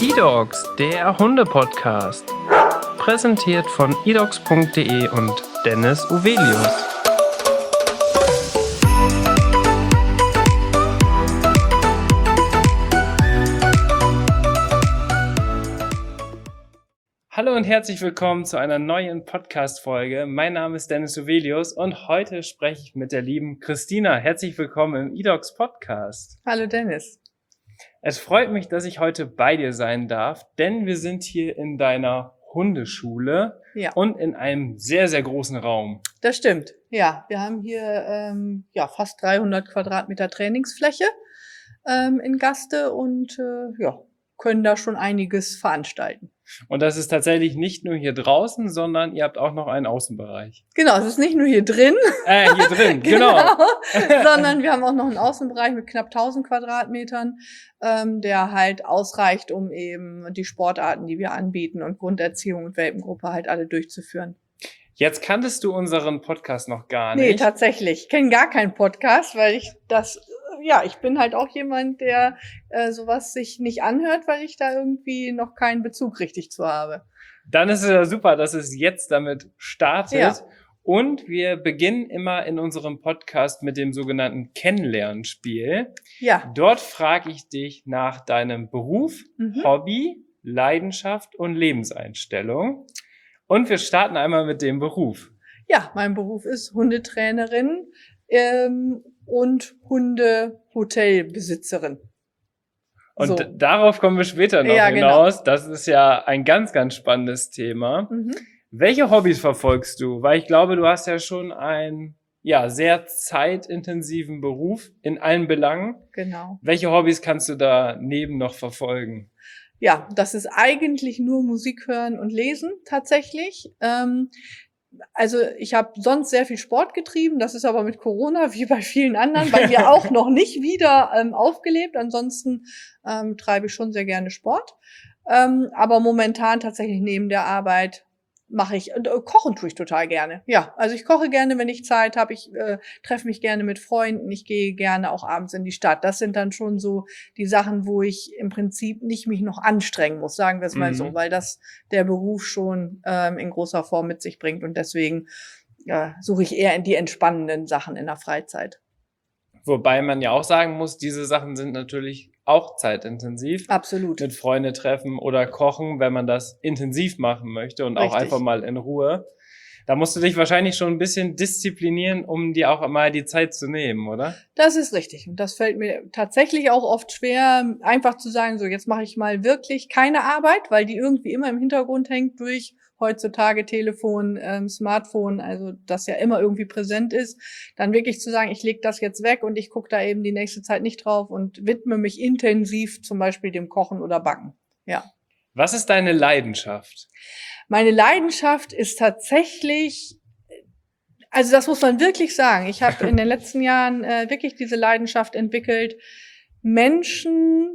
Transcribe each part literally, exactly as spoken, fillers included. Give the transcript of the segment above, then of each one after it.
eDogs, der Hunde-Podcast. Präsentiert von edogs punkt de und Dennis Uvelius. Hallo und herzlich willkommen zu einer neuen Podcast-Folge. Mein Name ist Dennis Uvelius und heute spreche ich mit der lieben Christina. Herzlich willkommen im eDogs Podcast. Hallo Dennis. Es freut mich, dass ich heute bei dir sein darf, denn wir sind hier in deiner Hundeschule Ja. und in einem sehr, sehr großen Raum. Das stimmt. Ja, wir haben hier ähm, ja fast dreihundert Quadratmeter Trainingsfläche ähm, in Gaste und äh, ja, können da schon einiges veranstalten. Und das ist tatsächlich nicht nur hier draußen, sondern ihr habt auch noch einen Außenbereich. Genau, es ist nicht nur hier drin, Äh, hier drin, genau. sondern wir haben auch noch einen Außenbereich mit knapp tausend Quadratmetern, ähm, der halt ausreicht, um eben die Sportarten, die wir anbieten und Grunderziehung und Welpengruppe halt alle durchzuführen. Jetzt kanntest du unseren Podcast noch gar Nee, nicht. tatsächlich. Ich kenne gar keinen Podcast, weil ich das, ja, ich bin halt auch jemand, der äh, sowas sich nicht anhört, weil ich da irgendwie noch keinen Bezug richtig zu habe. Dann ist es ja super, dass es jetzt damit startet. Ja. Und wir beginnen immer in unserem Podcast mit dem sogenannten Kennenlernspiel. Ja. Dort frage ich dich nach deinem Beruf, Mhm. Hobby, Leidenschaft und Lebenseinstellung. Und wir starten einmal mit dem Beruf. Ja, mein Beruf ist Hundetrainerin ähm, und Hundehotelbesitzerin. Und So. d- darauf kommen wir später noch Ja, hinaus. Das ist ja ein ganz, ganz spannendes Thema. Mhm. Welche Hobbys verfolgst du? Weil ich glaube, du hast ja schon einen ja, sehr zeitintensiven Beruf in allen Belangen. Genau. Welche Hobbys kannst du daneben noch verfolgen? Ja, das ist eigentlich nur Musik hören und lesen tatsächlich. Ähm, also ich habe sonst sehr viel Sport getrieben, das ist aber mit Corona wie bei vielen anderen bei mir auch noch nicht wieder ähm, aufgelebt. Ansonsten ähm, treibe ich schon sehr gerne Sport. Ähm, aber momentan tatsächlich neben der Arbeit mache ich, äh, kochen tue ich total gerne. Ja, also ich koche gerne, wenn ich Zeit habe. Ich äh, treffe mich gerne mit Freunden. Ich gehe gerne auch abends in die Stadt. Das sind dann schon so die Sachen, wo ich im Prinzip nicht mich noch anstrengen muss, sagen wir es mal Mhm. so, weil das der Beruf schon ähm, in großer Form mit sich bringt. Und deswegen ja, suche ich eher in die entspannenden Sachen in der Freizeit. Wobei man ja auch sagen muss, diese Sachen sind natürlich auch zeitintensiv. Absolut. Mit Freunde treffen oder kochen, wenn man das intensiv machen möchte und auch Richtig. einfach mal in Ruhe. Da musst du dich wahrscheinlich schon ein bisschen disziplinieren, um dir auch mal die Zeit zu nehmen, oder? Das ist richtig. Und das fällt mir tatsächlich auch oft schwer, einfach zu sagen, so jetzt mache ich mal wirklich keine Arbeit, weil die irgendwie immer im Hintergrund hängt durch heutzutage Telefon, ähm, Smartphone, also das ja immer irgendwie präsent ist. Dann wirklich zu sagen, ich lege das jetzt weg und ich gucke da eben die nächste Zeit nicht drauf und widme mich intensiv zum Beispiel dem Kochen oder Backen. Ja. Was ist deine Leidenschaft? Meine Leidenschaft ist tatsächlich, also das muss man wirklich sagen. Ich habe in den letzten Jahren äh, wirklich diese Leidenschaft entwickelt, Menschen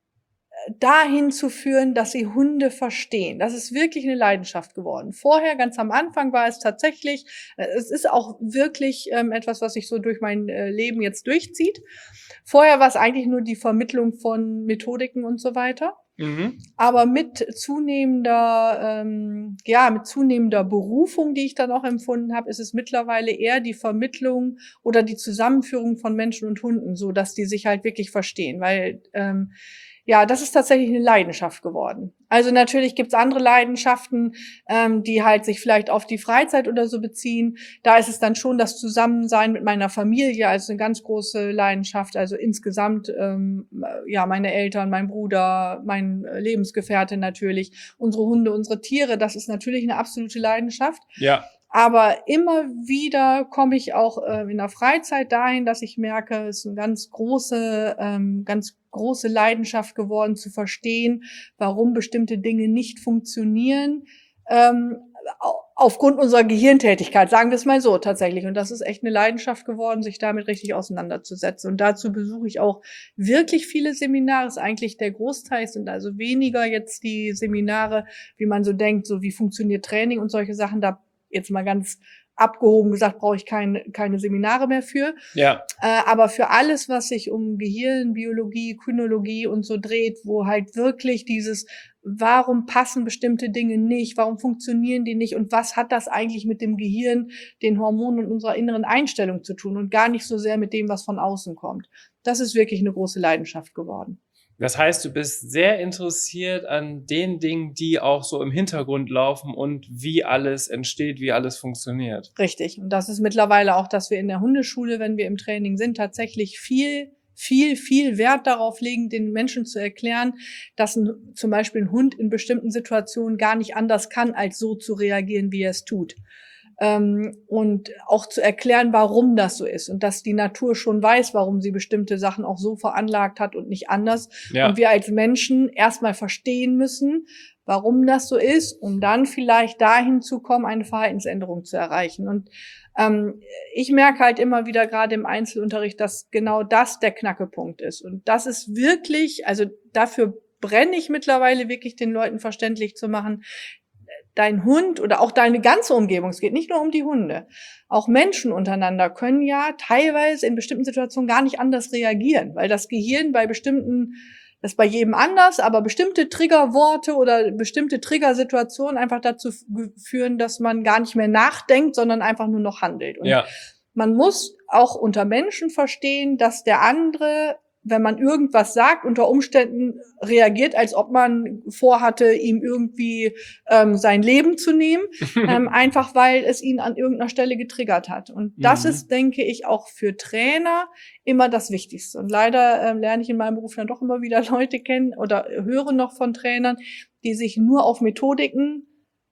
dahin zu führen, dass sie Hunde verstehen. Das ist wirklich eine Leidenschaft geworden. Vorher, ganz am Anfang, war es tatsächlich, äh, es ist auch wirklich ähm, etwas, was sich so durch mein äh, Leben jetzt durchzieht. Vorher war es eigentlich nur die Vermittlung von Methodiken und so weiter. Mhm. Aber mit zunehmender, ähm, ja, mit zunehmender Berufung, die ich dann auch empfunden habe, ist es mittlerweile eher die Vermittlung oder die Zusammenführung von Menschen und Hunden, so dass die sich halt wirklich verstehen, weil ähm, ja, das ist tatsächlich eine Leidenschaft geworden. Also natürlich gibt's andere Leidenschaften, ähm, die halt sich vielleicht auf die Freizeit oder so beziehen. Da ist es dann schon das Zusammensein mit meiner Familie, also eine ganz große Leidenschaft. Also insgesamt, ähm, ja, meine Eltern, mein Bruder, mein Lebensgefährte natürlich, unsere Hunde, unsere Tiere, das ist natürlich eine absolute Leidenschaft. Ja. Aber immer wieder komme ich auch äh, in der Freizeit dahin, dass ich merke, es ist eine ganz große, ähm, ganz große Leidenschaft geworden, zu verstehen, warum bestimmte Dinge nicht funktionieren, ähm, au- aufgrund unserer Gehirntätigkeit, sagen wir es mal so tatsächlich. Und das ist echt eine Leidenschaft geworden, sich damit richtig auseinanderzusetzen. Und dazu besuche ich auch wirklich viele Seminare. Ist eigentlich der Großteil sind also weniger jetzt die Seminare, wie man so denkt, so wie funktioniert Training und solche Sachen. Da jetzt mal ganz abgehoben gesagt, brauche ich keine, keine Seminare mehr für. Ja. Äh, aber für alles, was sich um Gehirn, Biologie, Kynologie und so dreht, wo halt wirklich dieses, warum passen bestimmte Dinge nicht, warum funktionieren die nicht und was hat das eigentlich mit dem Gehirn, den Hormonen und unserer inneren Einstellung zu tun und gar nicht so sehr mit dem, was von außen kommt. Das ist wirklich eine große Leidenschaft geworden. Das heißt, du bist sehr interessiert an den Dingen, die auch so im Hintergrund laufen und wie alles entsteht, wie alles funktioniert. Richtig. Und das ist mittlerweile auch, dass wir in der Hundeschule, wenn wir im Training sind, tatsächlich viel, viel, viel Wert darauf legen, den Menschen zu erklären, dass ein, zum Beispiel ein Hund in bestimmten Situationen gar nicht anders kann, als so zu reagieren, wie er es tut. Ähm, und auch zu erklären, warum das so ist und dass die Natur schon weiß, warum sie bestimmte Sachen auch so veranlagt hat und nicht anders. Ja. Und wir als Menschen erstmal verstehen müssen, warum das so ist, um dann vielleicht dahin zu kommen, eine Verhaltensänderung zu erreichen. Und ähm, ich merke halt immer wieder gerade im Einzelunterricht, dass genau das der Knackepunkt ist. Und das ist wirklich, also dafür brenne ich mittlerweile wirklich, den Leuten verständlich zu machen, dein Hund oder auch deine ganze Umgebung, es geht nicht nur um die Hunde, auch Menschen untereinander können ja teilweise in bestimmten Situationen gar nicht anders reagieren, weil das Gehirn bei bestimmten, das ist bei jedem anders, aber bestimmte Triggerworte oder bestimmte Triggersituationen einfach dazu führen, dass man gar nicht mehr nachdenkt, sondern einfach nur noch handelt. Und ja. Man muss auch unter Menschen verstehen, dass der andere, wenn man irgendwas sagt, unter Umständen reagiert, als ob man vorhatte, ihm irgendwie ähm, sein Leben zu nehmen, ähm, einfach weil es ihn an irgendeiner Stelle getriggert hat. Und das Mhm. ist, denke ich, auch für Trainer immer das Wichtigste. Und leider ähm, lerne ich in meinem Beruf dann doch immer wieder Leute kennen oder höre noch von Trainern, die sich nur auf Methodiken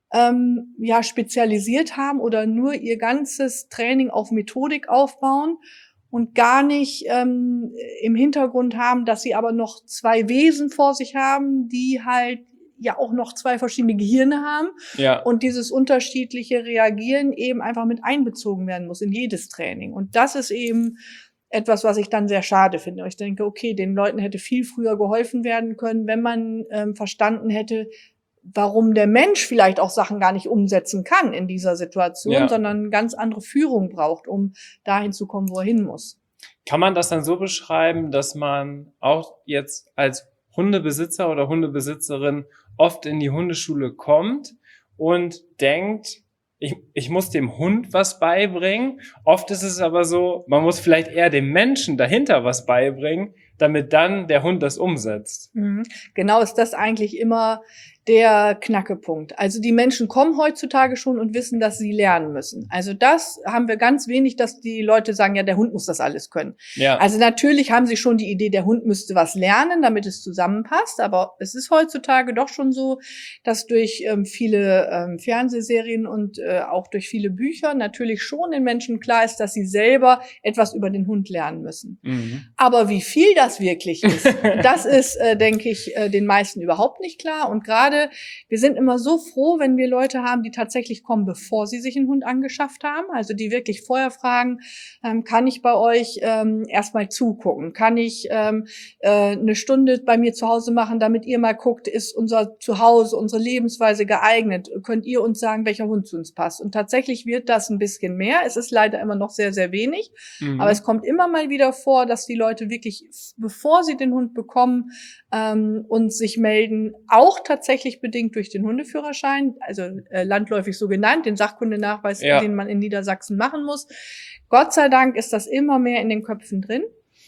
ähm, ja spezialisiert haben oder nur ihr ganzes Training auf Methodik aufbauen und gar nicht ähm, im Hintergrund haben, dass sie aber noch zwei Wesen vor sich haben, die halt ja auch noch zwei verschiedene Gehirne haben. Ja. Und dieses unterschiedliche Reagieren eben einfach mit einbezogen werden muss in jedes Training. Und das ist eben etwas, was ich dann sehr schade finde. Ich denke, okay, den Leuten hätte viel früher geholfen werden können, wenn man ähm, verstanden hätte, warum der Mensch vielleicht auch Sachen gar nicht umsetzen kann in dieser Situation, Ja. sondern ganz andere Führung braucht, um dahin zu kommen, wo er hin muss. Kann man das dann so beschreiben, dass man auch jetzt als Hundebesitzer oder Hundebesitzerin oft in die Hundeschule kommt und denkt, ich, ich muss dem Hund was beibringen. Oft ist es aber so, man muss vielleicht eher dem Menschen dahinter was beibringen, damit dann der Hund das umsetzt. Mhm. Genau ist das eigentlich immer der Knackepunkt. Also die Menschen kommen heutzutage schon und wissen, dass sie lernen müssen. Also das haben wir ganz wenig, dass die Leute sagen, ja, der Hund muss das alles können. Ja. Also natürlich haben sie schon die Idee, der Hund müsste was lernen, damit es zusammenpasst. Aber es ist heutzutage doch schon so, dass durch ähm, viele ähm, Fernsehserien und äh, auch durch viele Bücher natürlich schon den Menschen klar ist, dass sie selber etwas über den Hund lernen müssen. Mhm. Aber wie viel das wirklich ist, das ist, äh, denke ich, äh, den meisten überhaupt nicht klar. Und gerade wir sind immer so froh, wenn wir Leute haben, die tatsächlich kommen, bevor sie sich einen Hund angeschafft haben. Also die wirklich vorher fragen, ähm, kann ich bei euch ähm, erstmal zugucken? Kann ich ähm, äh, eine Stunde bei mir zu Hause machen, damit ihr mal guckt, ist unser Zuhause, unsere Lebensweise geeignet? Könnt ihr uns sagen, welcher Hund zu uns passt? Und tatsächlich wird das ein bisschen mehr. Es ist leider immer noch sehr, sehr wenig. Mhm. Aber es kommt immer mal wieder vor, dass die Leute wirklich, bevor sie den Hund bekommen, ähm, uns sich melden, auch tatsächlich bedingt durch den Hundeführerschein, also äh, landläufig so genannt, den Sachkundenachweis, Ja. den man in Niedersachsen machen muss. Gott sei Dank ist das immer mehr in den Köpfen drin.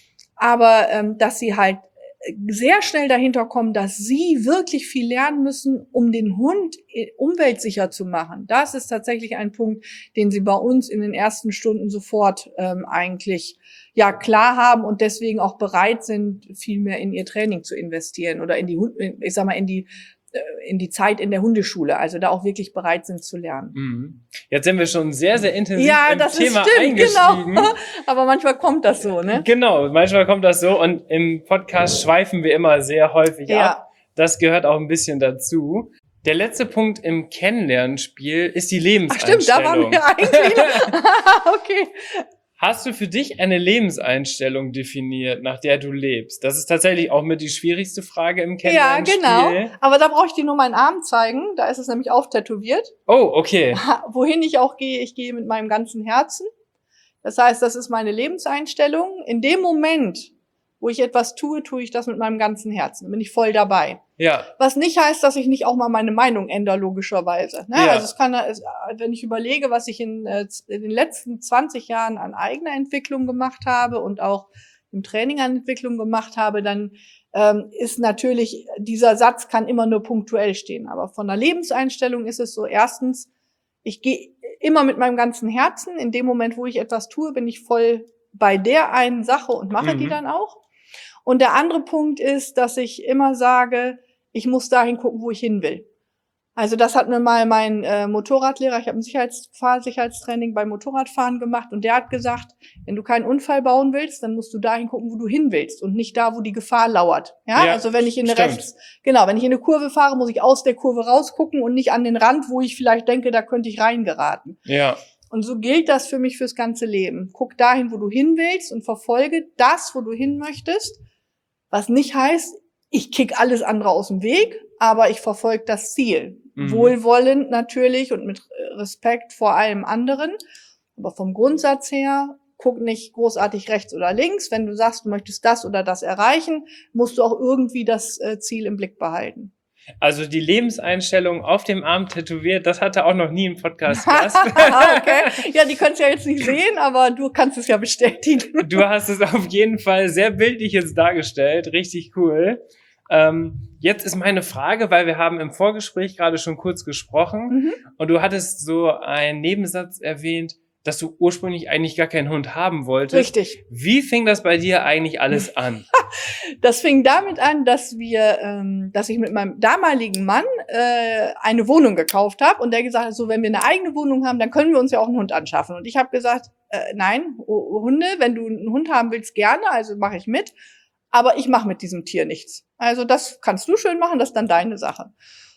Aber ähm, dass sie halt sehr schnell dahinter kommen, dass sie wirklich viel lernen müssen, um den Hund umweltsicher zu machen. Das ist tatsächlich ein Punkt, den sie bei uns in den ersten Stunden sofort ähm, eigentlich ja klar haben und deswegen auch bereit sind, viel mehr in ihr Training zu investieren oder in die, ich sag mal, in die in die Zeit in der Hundeschule, also da auch wirklich bereit sind zu lernen. Mhm. Jetzt sind wir schon sehr, sehr intensiv ja, im das Thema ist stimmt, eingestiegen. Genau. Aber manchmal kommt das so, ne? Genau, manchmal kommt das so und im Podcast schweifen wir immer sehr häufig Ja. ab. Das gehört auch ein bisschen dazu. Der letzte Punkt im Kennenlernspiel ist die Ach Lebenseinstellung. stimmt, da waren wir eigentlich. Okay. Hast du für dich eine Lebenseinstellung definiert, nach der du lebst? Das ist tatsächlich auch mit die schwierigste Frage im Kennenlernspiel. Ja, genau. Aber da brauche ich dir nur meinen Arm zeigen. Da ist es nämlich auftätowiert. Oh, okay. Wohin ich auch gehe, ich gehe mit meinem ganzen Herzen. Das heißt, das ist meine Lebenseinstellung. In dem Moment, wo ich etwas tue, tue ich das mit meinem ganzen Herzen. Da bin ich voll dabei. Ja. Was nicht heißt, dass ich nicht auch mal meine Meinung ändere, logischerweise. Ne? Ja. Also es kann, wenn ich überlege, was ich in, in den letzten zwanzig Jahren an eigener Entwicklung gemacht habe und auch im Training an Entwicklung gemacht habe, dann ähm, ist natürlich, dieser Satz kann immer nur punktuell stehen. Aber von der Lebenseinstellung ist es so, erstens, ich gehe immer mit meinem ganzen Herzen. In dem Moment, wo ich etwas tue, bin ich voll bei der einen Sache und mache mhm. die dann auch. Und der andere Punkt ist, dass ich immer sage, ich muss dahin gucken, wo ich hin will. Also das hat mir mal mein äh, Motorradlehrer, ich habe ein Sicherheits Fahrsicherheitstraining beim Motorradfahren gemacht und der hat gesagt, wenn du keinen Unfall bauen willst, dann musst du dahin gucken, wo du hin willst und nicht da, wo die Gefahr lauert. Ja, ja, also wenn ich in eine rechts, genau, wenn ich in eine Kurve fahre, muss ich aus der Kurve rausgucken und nicht an den Rand, wo ich vielleicht denke, da könnte ich reingeraten. Ja. Und so gilt das für mich fürs ganze Leben. Guck dahin, wo du hin willst und verfolge das, wo du hin möchtest. Was nicht heißt, ich kick alles andere aus dem Weg, aber ich verfolge das Ziel. Mhm. Wohlwollend natürlich und mit Respekt vor allem anderen. Aber vom Grundsatz her, guck nicht großartig rechts oder links. Wenn du sagst, du möchtest das oder das erreichen, musst du auch irgendwie das Ziel im Blick behalten. Also die Lebenseinstellung auf dem Arm tätowiert, das hatte auch noch nie im Podcast Gast. Okay. Ja, die können es ja jetzt nicht sehen, aber du kannst es ja bestätigen. Du hast es auf jeden Fall sehr bildlich jetzt dargestellt. Richtig cool. Ähm, jetzt ist meine Frage, weil wir haben im Vorgespräch gerade schon kurz gesprochen mhm. und du hattest so einen Nebensatz erwähnt, dass du ursprünglich eigentlich gar keinen Hund haben wolltest. Richtig. Wie fing das bei dir eigentlich alles an? Das fing damit an, dass wir, ähm, dass ich mit meinem damaligen Mann äh, eine Wohnung gekauft habe und der gesagt hat, so wenn wir eine eigene Wohnung haben, dann können wir uns ja auch einen Hund anschaffen. Und ich habe gesagt, äh, nein, oh, Hunde, wenn du einen Hund haben willst, gerne, also mache ich mit, aber ich mache mit diesem Tier nichts. Also das kannst du schön machen, das ist dann deine Sache.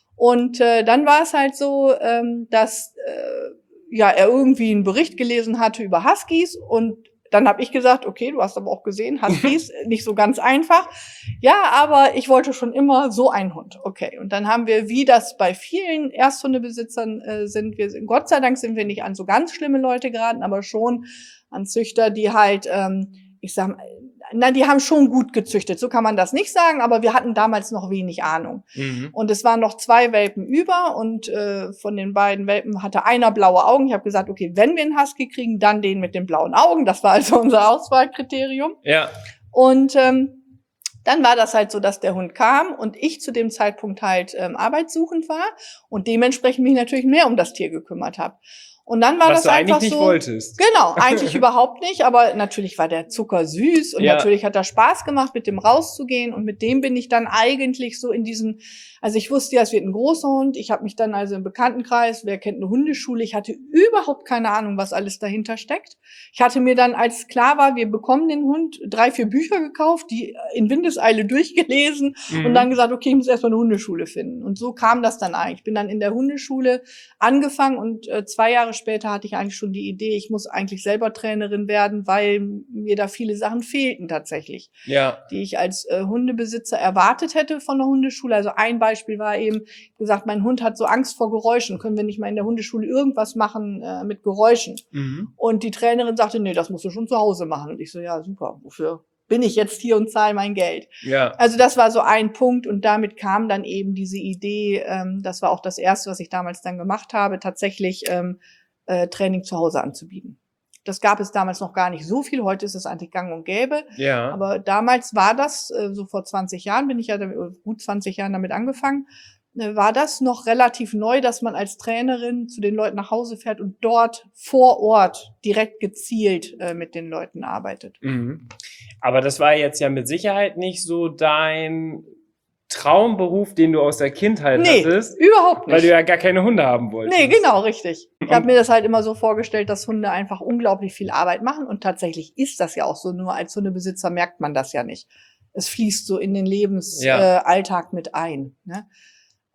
Und äh, dann war es halt so, ähm, dass äh, ja er irgendwie einen Bericht gelesen hatte über Huskies und dann habe ich gesagt, okay, du hast aber auch gesehen, Huskies, nicht so ganz einfach. Ja, aber ich wollte schon immer so einen Hund. Okay, und dann haben wir, wie das bei vielen Ersthundebesitzern äh, sind, wir sind, Gott sei Dank sind wir nicht an so ganz schlimme Leute geraten, aber schon an Züchter, die halt, ähm, ich sag mal, na, die haben schon gut gezüchtet, so kann man das nicht sagen, aber wir hatten damals noch wenig Ahnung. Mhm. Und es waren noch zwei Welpen über und äh, von den beiden Welpen hatte einer blaue Augen. Ich habe gesagt, okay, wenn wir einen Husky kriegen, dann den mit den blauen Augen. Das war also unser Auswahlkriterium. Ja. Und ähm, dann war das halt so, dass der Hund kam und ich zu dem Zeitpunkt halt ähm, arbeitssuchend war und dementsprechend mich natürlich mehr um das Tier gekümmert habe. Und dann war Was das du einfach eigentlich so. Nicht wolltest. Genau, eigentlich überhaupt nicht, aber natürlich war der Zucker süß und ja. natürlich hat das Spaß gemacht, mit dem rauszugehen und mit dem bin ich dann eigentlich so in diesen, also ich wusste ja, es wird ein großer Hund, ich habe mich dann also im Bekanntenkreis, wer kennt eine Hundeschule, ich hatte überhaupt keine Ahnung, was alles dahinter steckt. Ich hatte mir dann, als klar war, wir bekommen den Hund, drei, vier Bücher gekauft, die in Windeseile durchgelesen mhm. und dann gesagt, okay, ich muss erstmal eine Hundeschule finden. Und so kam das dann eigentlich. Ich bin dann in der Hundeschule angefangen und äh, zwei Jahre später hatte ich eigentlich schon die Idee, ich muss eigentlich selber Trainerin werden, weil mir da viele Sachen fehlten tatsächlich, ja. die ich als äh, Hundebesitzer erwartet hätte von der Hundeschule. Also ein Beispiel war eben, gesagt, mein Hund hat so Angst vor Geräuschen, können wir nicht mal in der Hundeschule irgendwas machen äh, mit Geräuschen? Mhm. Und die Trainerin sagte, nee, das musst du schon zu Hause machen. Und ich so, ja, super, wofür bin ich jetzt hier und zahle mein Geld? Ja. Also das war so ein Punkt und damit kam dann eben diese Idee, ähm, das war auch das Erste, was ich damals dann gemacht habe, tatsächlich ähm, äh, Training zu Hause anzubieten. Das gab es damals noch gar nicht so viel, heute ist es eigentlich gang und gäbe. Ja. Aber damals war das, äh, so vor zwanzig Jahren bin ich ja, damit, gut zwanzig Jahren damit angefangen, äh, war das noch relativ neu, dass man als Trainerin zu den Leuten nach Hause fährt und dort vor Ort direkt gezielt äh, mit den Leuten arbeitet. Mhm. Aber das war jetzt ja mit Sicherheit nicht so dein Traumberuf, den du aus der Kindheit nee, hattest. Überhaupt nicht. Weil du ja gar keine Hunde haben wolltest. Nee, genau, richtig. Ich habe mir das halt immer so vorgestellt, dass Hunde einfach unglaublich viel Arbeit machen und tatsächlich ist das ja auch so, nur als Hundebesitzer merkt man das ja nicht. Es fließt so in den Lebensalltag ja. äh, Alltag mit ein. Ne?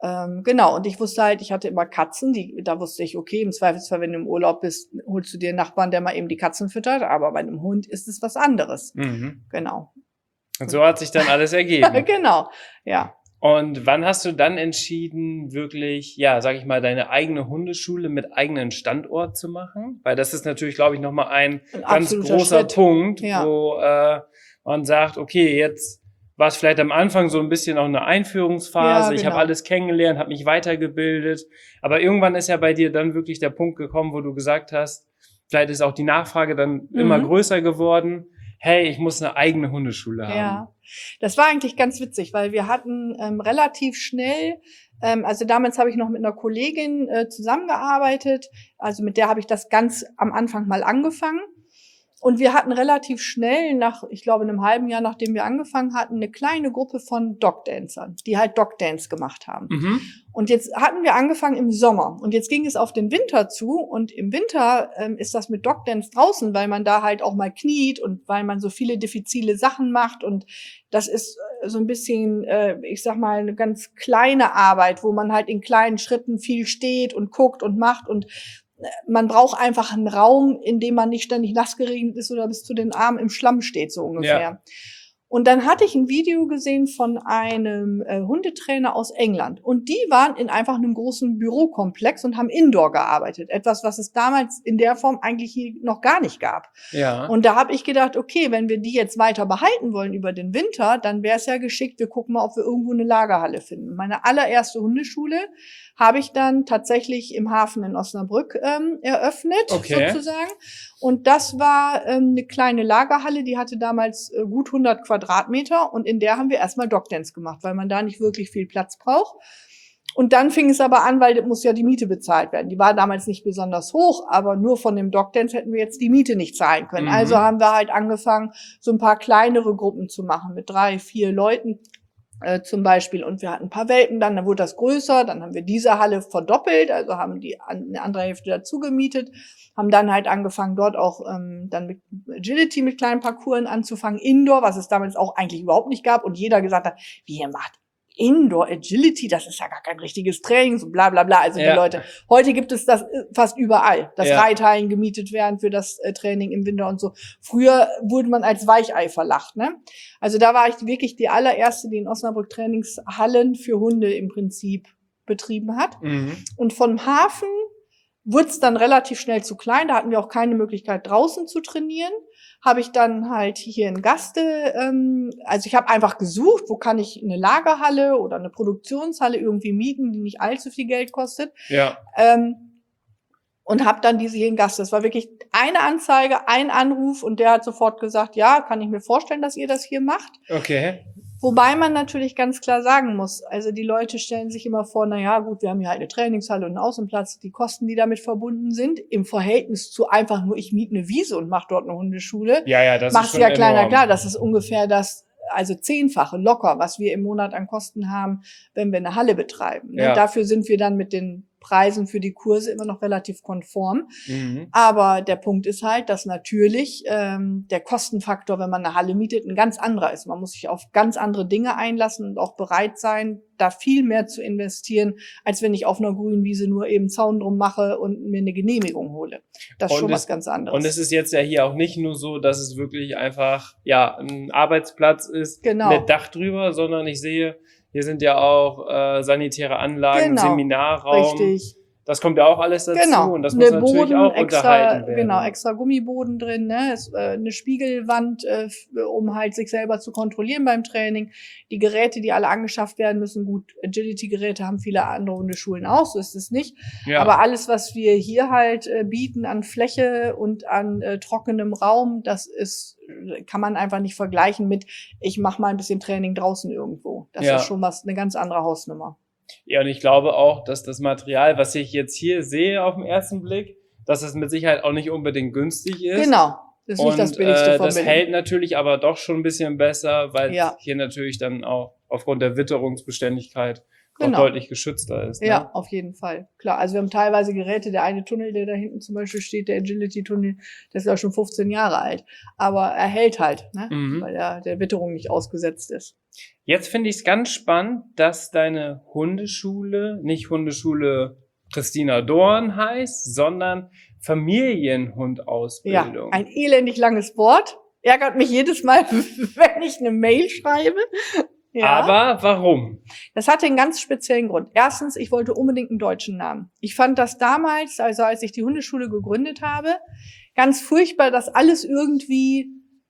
Ähm, genau, und ich wusste halt, ich hatte immer Katzen, die, da wusste ich, okay, im Zweifelsfall, wenn du im Urlaub bist, holst du dir einen Nachbarn, der mal eben die Katzen füttert, aber bei einem Hund ist es was anderes. Mhm. Genau. Und so hat sich dann alles ergeben. Genau, ja. Und wann hast du dann entschieden, wirklich, ja, sag ich mal, deine eigene Hundeschule mit eigenen Standort zu machen? Weil das ist natürlich, glaube ich, nochmal ein, Ein ganz absoluter großer Schritt. Punkt, Ja. wo äh, man sagt, okay, jetzt war es vielleicht am Anfang so ein bisschen auch eine Einführungsphase. Ja, Ich habe genau. alles kennengelernt, habe mich weitergebildet. Aber irgendwann ist ja bei dir dann wirklich der Punkt gekommen, wo du gesagt hast, vielleicht ist auch die Nachfrage dann Mhm. immer größer geworden. Hey, ich muss eine eigene Hundeschule haben. Ja, das war eigentlich ganz witzig, weil wir hatten ähm, relativ schnell, ähm, also damals habe ich noch mit einer Kollegin äh, zusammengearbeitet, also mit der habe ich das ganz am Anfang mal angefangen. Und wir hatten relativ schnell, nach, ich glaube, einem halben Jahr, nachdem wir angefangen hatten, eine kleine Gruppe von Dogdancern, die halt Dogdance gemacht haben. Mhm. Und jetzt hatten wir angefangen im Sommer und jetzt ging es auf den Winter zu und im Winter ähm, ist das mit Dogdance draußen, weil man da halt auch mal kniet und weil man so viele diffizile Sachen macht und das ist äh, so ein bisschen, äh, ich sag mal, eine ganz kleine Arbeit, wo man halt in kleinen Schritten viel steht und guckt und macht und man braucht einfach einen Raum, in dem man nicht ständig nass geregnet ist oder bis zu den Armen im Schlamm steht, so ungefähr. Ja. Und dann hatte ich ein Video gesehen von einem äh, Hundetrainer aus England. Und die waren in einfach einem großen Bürokomplex und haben Indoor gearbeitet. Etwas, was es damals in der Form eigentlich hier noch gar nicht gab. Ja. Und da habe ich gedacht, okay, wenn wir die jetzt weiter behalten wollen über den Winter, dann wäre es ja geschickt, wir gucken mal, ob wir irgendwo eine Lagerhalle finden. Meine allererste Hundeschule habe ich dann tatsächlich im Hafen in Osnabrück ähm, eröffnet, okay. sozusagen. Und das war ähm, eine kleine Lagerhalle, die hatte damals äh, gut hundert Quadratmeter und in der haben wir erstmal Dogdance gemacht, weil man da nicht wirklich viel Platz braucht. Und dann fing es aber an, weil das muss ja die Miete bezahlt werden. Die war damals nicht besonders hoch, aber nur von dem Dogdance hätten wir jetzt die Miete nicht zahlen können. Mhm. Also haben wir halt angefangen, so ein paar kleinere Gruppen zu machen mit drei, vier Leuten. Äh, zum Beispiel, und wir hatten ein paar Welpen dann, dann wurde das größer, dann haben wir diese Halle verdoppelt, also haben die an, eine andere Hälfte dazu gemietet, haben dann halt angefangen, dort auch ähm, dann mit Agility mit kleinen Parcours anzufangen, Indoor, was es damals auch eigentlich überhaupt nicht gab und jeder gesagt hat, wie ihr macht Indoor Agility, das ist ja gar kein richtiges Training, so bla bla bla, also ja. die Leute, heute gibt es das fast überall, dass ja. Reithallen gemietet werden für das äh, Training im Winter und so. Früher wurde man als Weichei verlacht, ne? Also da war ich wirklich die allererste, die in Osnabrück Trainingshallen für Hunde im Prinzip betrieben hat. Mhm. Und vom Hafen wurde es dann relativ schnell zu klein, da hatten wir auch keine Möglichkeit draußen zu trainieren. Habe ich dann halt hier in Gaste, ähm, also ich habe einfach gesucht, wo kann ich eine Lagerhalle oder eine Produktionshalle irgendwie mieten, die nicht allzu viel Geld kostet. Ja. Ähm, und habe dann diese hier in Gaste. Das war wirklich eine Anzeige, ein Anruf und der hat sofort gesagt, ja, kann ich mir vorstellen, dass ihr das hier macht. Okay. Wobei man natürlich ganz klar sagen muss, also die Leute stellen sich immer vor, na ja, gut, wir haben hier halt eine Trainingshalle und einen Außenplatz, die Kosten, die damit verbunden sind, im Verhältnis zu einfach nur, ich miete eine Wiese und mache dort eine Hundeschule, ja, ja, das macht ist schon ja kleiner enorm. klar, das ist ungefähr das, also zehnfache locker, was wir im Monat an Kosten haben, wenn wir eine Halle betreiben. Ne? Ja. Dafür sind wir dann mit den Preisen für die Kurse immer noch relativ konform. Mhm. Aber der Punkt ist halt, dass natürlich ähm, der Kostenfaktor, wenn man eine Halle mietet, ein ganz anderer ist. Man muss sich auf ganz andere Dinge einlassen und auch bereit sein, da viel mehr zu investieren, als wenn ich auf einer grünen Wiese nur eben Zaun drum mache und mir eine Genehmigung hole. Das ist Und schon es- was ganz anderes. Und es ist jetzt ja hier auch nicht nur so, dass es wirklich einfach, ja, ein Arbeitsplatz ist Genau. mit Dach drüber, sondern ich sehe, hier sind ja auch äh, sanitäre Anlagen, Genau. Seminarraum. Richtig. Das kommt ja auch alles dazu Genau. und das muss Eine natürlich Boden, auch extra, unterhalten werden. genau, extra Gummiboden drin, ne, es, äh, eine Spiegelwand, äh, f- um halt sich selber zu kontrollieren beim Training. Die Geräte, die alle angeschafft werden müssen, gut, Agility-Geräte haben viele andere Hundeschulen auch, so ist es nicht. Ja. Aber alles, was wir hier halt äh, bieten an Fläche und an äh, trockenem Raum, das ist, kann man einfach nicht vergleichen mit, ich mache mal ein bisschen Training draußen irgendwo. Das Ja. ist schon was, eine ganz andere Hausnummer. Ja, und ich glaube auch, dass das Material, was ich jetzt hier sehe auf den ersten Blick, dass es mit Sicherheit auch nicht unbedingt günstig ist. Genau. Das ist Und nicht das billigste äh, von das billig. hält natürlich aber doch schon ein bisschen besser, weil Ja. hier natürlich dann auch aufgrund der Witterungsbeständigkeit Genau. auch deutlich geschützter ist. Ne? Ja, auf jeden Fall. Klar, also wir haben teilweise Geräte, der eine Tunnel, der da hinten zum Beispiel steht, der Agility-Tunnel, der ist ja schon fünfzehn Jahre alt. Aber er hält halt, ne? Mhm. Weil er der Witterung nicht ausgesetzt ist. Jetzt finde ich es ganz spannend, dass deine Hundeschule nicht Hundeschule Christina Dorn heißt, sondern Familienhundausbildung. Ja, ein elendig langes Wort. Ärgert mich jedes Mal, wenn ich eine Mail schreibe. Ja. Aber warum? Das hatte einen ganz speziellen Grund. Erstens, ich wollte unbedingt einen deutschen Namen. Ich fand das damals, also als ich die Hundeschule gegründet habe, ganz furchtbar, dass alles irgendwie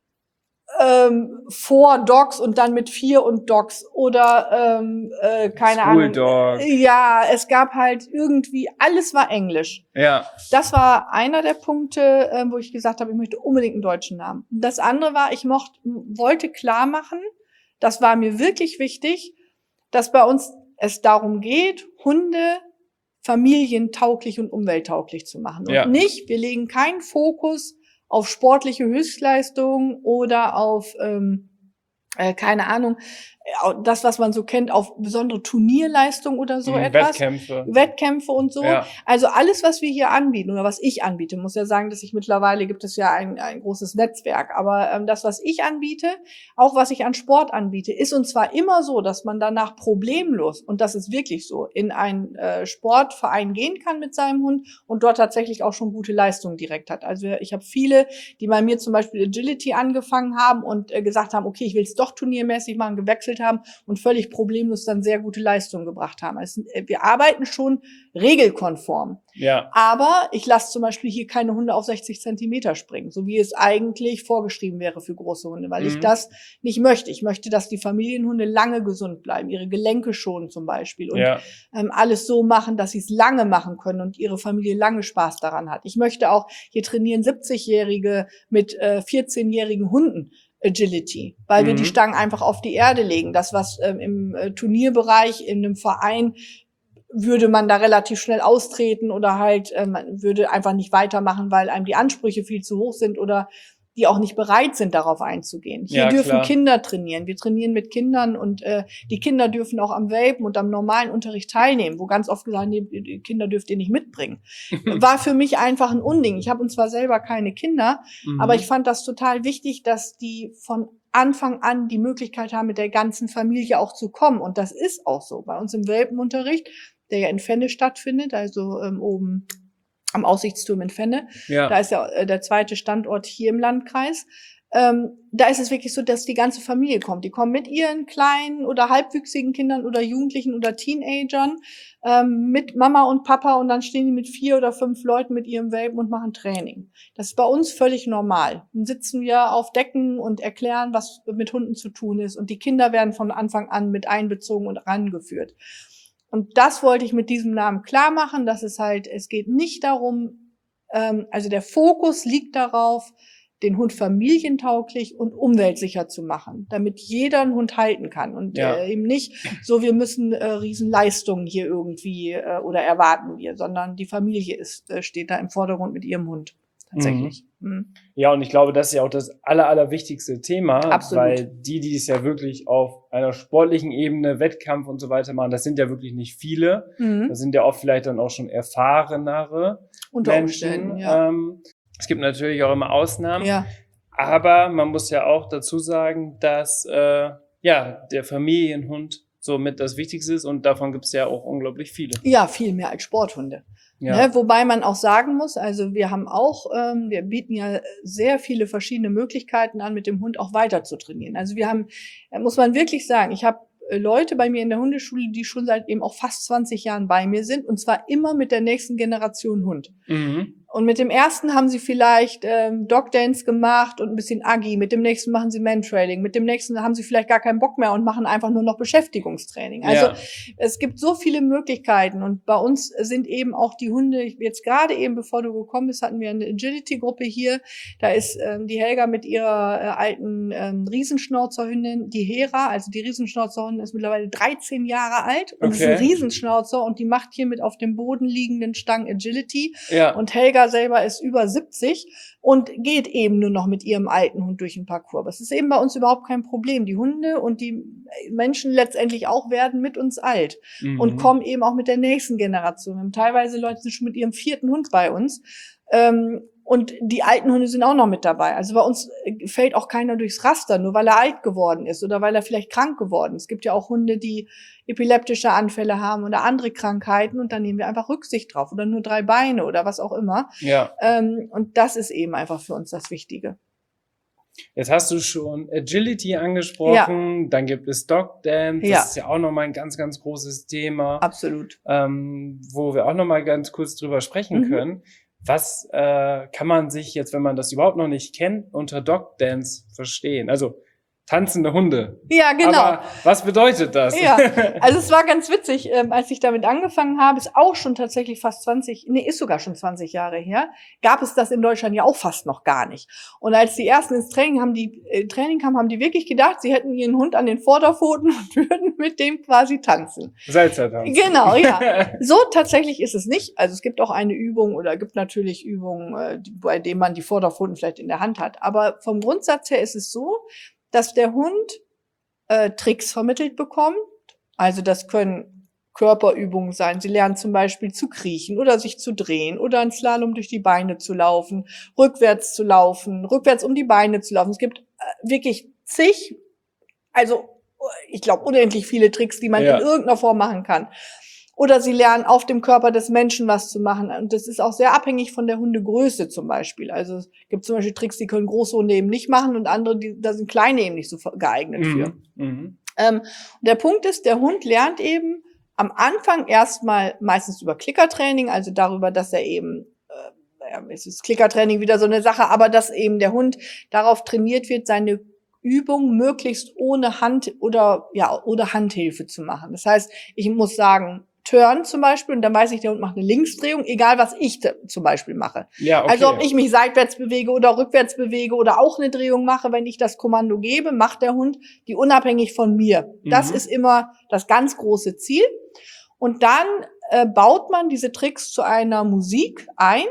ähm, vor Dogs und dann mit vier und Dogs oder ähm, äh, keine School Ahnung. Dog. Ja, es gab halt irgendwie, alles war Englisch. Ja. Das war einer der Punkte, äh, wo ich gesagt habe, ich möchte unbedingt einen deutschen Namen. Das andere war, ich mochte, wollte klar machen, das war mir wirklich wichtig, dass bei uns es darum geht, Hunde familientauglich und umwelttauglich zu machen. Und ja. nicht, wir legen keinen Fokus auf sportliche Höchstleistungen oder auf, ähm, äh, keine Ahnung, das, was man so kennt, auf besondere Turnierleistungen oder so mhm, etwas. Wettkämpfe. Wettkämpfe und so. Ja. Also alles, was wir hier anbieten oder was ich anbiete, muss ja sagen, dass ich mittlerweile gibt es ja ein, ein großes Netzwerk. Aber ähm, das, was ich anbiete, auch was ich an Sport anbiete, ist und zwar immer so, dass man danach problemlos, und das ist wirklich so, in einen äh, Sportverein gehen kann mit seinem Hund und dort tatsächlich auch schon gute Leistungen direkt hat. Also ich habe viele, die bei mir zum Beispiel Agility angefangen haben und äh, gesagt haben, okay, ich will es doch turniermäßig machen, gewechselt haben und völlig problemlos dann sehr gute Leistungen gebracht haben. Also, wir arbeiten schon regelkonform. Ja. Aber ich lasse zum Beispiel hier keine Hunde auf sechzig Zentimeter springen, so wie es eigentlich vorgeschrieben wäre für große Hunde, weil mhm. ich das nicht möchte. Ich möchte, dass die Familienhunde lange gesund bleiben, ihre Gelenke schonen zum Beispiel und ja. ähm, alles so machen, dass sie es lange machen können und ihre Familie lange Spaß daran hat. Ich möchte auch, hier trainieren siebzigjährige mit äh, vierzehnjährigen Hunden Agility, weil mhm. wir die Stangen einfach auf die Erde legen. Das, was ähm, im äh, Turnierbereich, in einem Verein, würde man da relativ schnell austreten oder halt, äh, man würde einfach nicht weitermachen, weil einem die Ansprüche viel zu hoch sind oder die auch nicht bereit sind, darauf einzugehen. Hier ja, dürfen klar. Kinder trainieren. Wir trainieren mit Kindern und äh, die Kinder dürfen auch am Welpen und am normalen Unterricht teilnehmen, wo ganz oft gesagt, nee, die Kinder dürft ihr nicht mitbringen. War für mich einfach ein Unding. Ich habe zwar selber keine Kinder, mhm. aber ich fand das total wichtig, dass die von Anfang an die Möglichkeit haben, mit der ganzen Familie auch zu kommen. Und das ist auch so. Bei uns im Welpenunterricht, der ja in Fenne stattfindet, also ähm, oben am Aussichtsturm in Fenne. Ja. Da ist ja äh, der zweite Standort hier im Landkreis. Ähm, da ist es wirklich so, dass die ganze Familie kommt. Die kommen mit ihren kleinen oder halbwüchsigen Kindern oder Jugendlichen oder Teenagern ähm, mit Mama und Papa und dann stehen die mit vier oder fünf Leuten mit ihrem Welpen und machen Training. Das ist bei uns völlig normal. Dann sitzen wir auf Decken und erklären, was mit Hunden zu tun ist und die Kinder werden von Anfang an mit einbezogen und rangeführt. Und das wollte ich mit diesem Namen klar machen, dass es halt, es geht nicht darum, ähm, also der Fokus liegt darauf, den Hund familientauglich und umweltsicher zu machen, damit jeder einen Hund halten kann und ja. äh, eben nicht so, wir müssen äh, Riesenleistungen hier irgendwie äh, oder erwarten wir, sondern die Familie ist äh, steht da im Vordergrund mit ihrem Hund. Tatsächlich. Mhm. Mhm. Ja, und ich glaube, das ist ja auch das aller, allerwichtigste Thema, Absolut. Weil die, die es ja wirklich auf einer sportlichen Ebene, Wettkampf und so weiter machen, das sind ja wirklich nicht viele. Mhm. Das sind ja oft vielleicht dann auch schon erfahrenere Unter Menschen. Umständen, ja. Ähm, es gibt natürlich auch immer Ausnahmen, ja. aber man muss ja auch dazu sagen, dass äh, ja der Familienhund somit das Wichtigste ist und davon gibt es ja auch unglaublich viele. Ja, viel mehr als Sporthunde. Ja. Ne, wobei man auch sagen muss, also wir haben auch, ähm, wir bieten ja sehr viele verschiedene Möglichkeiten an, mit dem Hund auch weiter zu trainieren. Also wir haben, muss man wirklich sagen, ich habe Leute bei mir in der Hundeschule, die schon seit eben auch fast zwanzig Jahren bei mir sind und zwar immer mit der nächsten Generation Hund. Mhm. Und mit dem ersten haben sie vielleicht ähm, Dogdance gemacht und ein bisschen Aggie. Mit dem nächsten machen sie Mantrailing. Mit dem nächsten haben sie vielleicht gar keinen Bock mehr und machen einfach nur noch Beschäftigungstraining. Also ja. Es gibt so viele Möglichkeiten. Und bei uns sind eben auch die Hunde, jetzt gerade eben, bevor du gekommen bist, hatten wir eine Agility-Gruppe hier. Da ist ähm, die Helga mit ihrer äh, alten ähm, Riesenschnauzerhündin, die Hera. Also die Riesenschnauzerhündin ist mittlerweile dreizehn Jahre alt und okay. ist ein Riesenschnauzer und die macht hier mit auf dem Boden liegenden Stangen Agility. Ja. Und Helga selber ist über siebzig und geht eben nur noch mit ihrem alten Hund durch den Parcours. Aber es ist eben bei uns überhaupt kein Problem. Die Hunde und die Menschen letztendlich auch werden mit uns alt Mhm. und kommen eben auch mit der nächsten Generation. Wir haben teilweise Leute, die sind schon mit ihrem vierten Hund bei uns. Ähm, Und die alten Hunde sind auch noch mit dabei. Also bei uns fällt auch keiner durchs Raster, nur weil er alt geworden ist oder weil er vielleicht krank geworden ist. Es gibt ja auch Hunde, die epileptische Anfälle haben oder andere Krankheiten und dann nehmen wir einfach Rücksicht drauf oder nur drei Beine oder was auch immer. Ja. Ähm, und das ist eben einfach für uns das Wichtige. Jetzt hast du schon Agility angesprochen, dann gibt es Dog Dance, das Ja. ist ja auch nochmal ein ganz, ganz großes Thema, Absolut. ähm, wo wir auch nochmal ganz kurz drüber sprechen Mhm. können. Was äh, kann man sich jetzt, wenn man das überhaupt noch nicht kennt, unter Dog Dance verstehen? Also tanzende Hunde. Ja, genau. Aber was bedeutet das? Ja, also es war ganz witzig, ähm, als ich damit angefangen habe, ist auch schon tatsächlich fast zwanzig, nee, ist sogar schon zwanzig Jahre her, gab es das in Deutschland ja auch fast noch gar nicht. Und als die ersten ins Training haben, die äh, Training kamen, haben die wirklich gedacht, sie hätten ihren Hund an den Vorderpfoten und würden mit dem quasi tanzen. Salzertanz. Genau, ja. So tatsächlich ist es nicht. Also es gibt auch eine Übung oder gibt natürlich Übungen, äh, die, bei denen man die Vorderpfoten vielleicht in der Hand hat. Aber vom Grundsatz her ist es so, dass der Hund äh, Tricks vermittelt bekommt. Also das können Körperübungen sein. Sie lernen zum Beispiel zu kriechen oder sich zu drehen oder einen Slalom durch die Beine zu laufen, rückwärts zu laufen, rückwärts um die Beine zu laufen. Es gibt äh, wirklich zig, also ich glaube unendlich viele Tricks, die man Ja. in irgendeiner Form machen kann. Oder sie lernen auf dem Körper des Menschen was zu machen. Und das ist auch sehr abhängig von der Hundegröße zum Beispiel. Also es gibt zum Beispiel Tricks, die können große Hunde eben nicht machen und andere, die, da sind kleine eben nicht so geeignet für. Mhm. Mhm. Ähm, der Punkt ist, der Hund lernt eben am Anfang erstmal meistens über Klickertraining, also darüber, dass er eben, äh, ja, es ist Klickertraining wieder so eine Sache, aber dass eben der Hund darauf trainiert wird, seine Übung möglichst ohne Hand oder, ja, oder Handhilfe zu machen. Das heißt, ich muss sagen, Turn zum Beispiel, und dann weiß ich, der Hund macht eine Linksdrehung, egal was ich da zum Beispiel mache. Ja, okay. Also ob ich mich seitwärts bewege oder rückwärts bewege oder auch eine Drehung mache, wenn ich das Kommando gebe, macht der Hund die unabhängig von mir. Das Mhm. ist immer das ganz große Ziel. Und dann äh, baut man diese Tricks zu einer Musik ein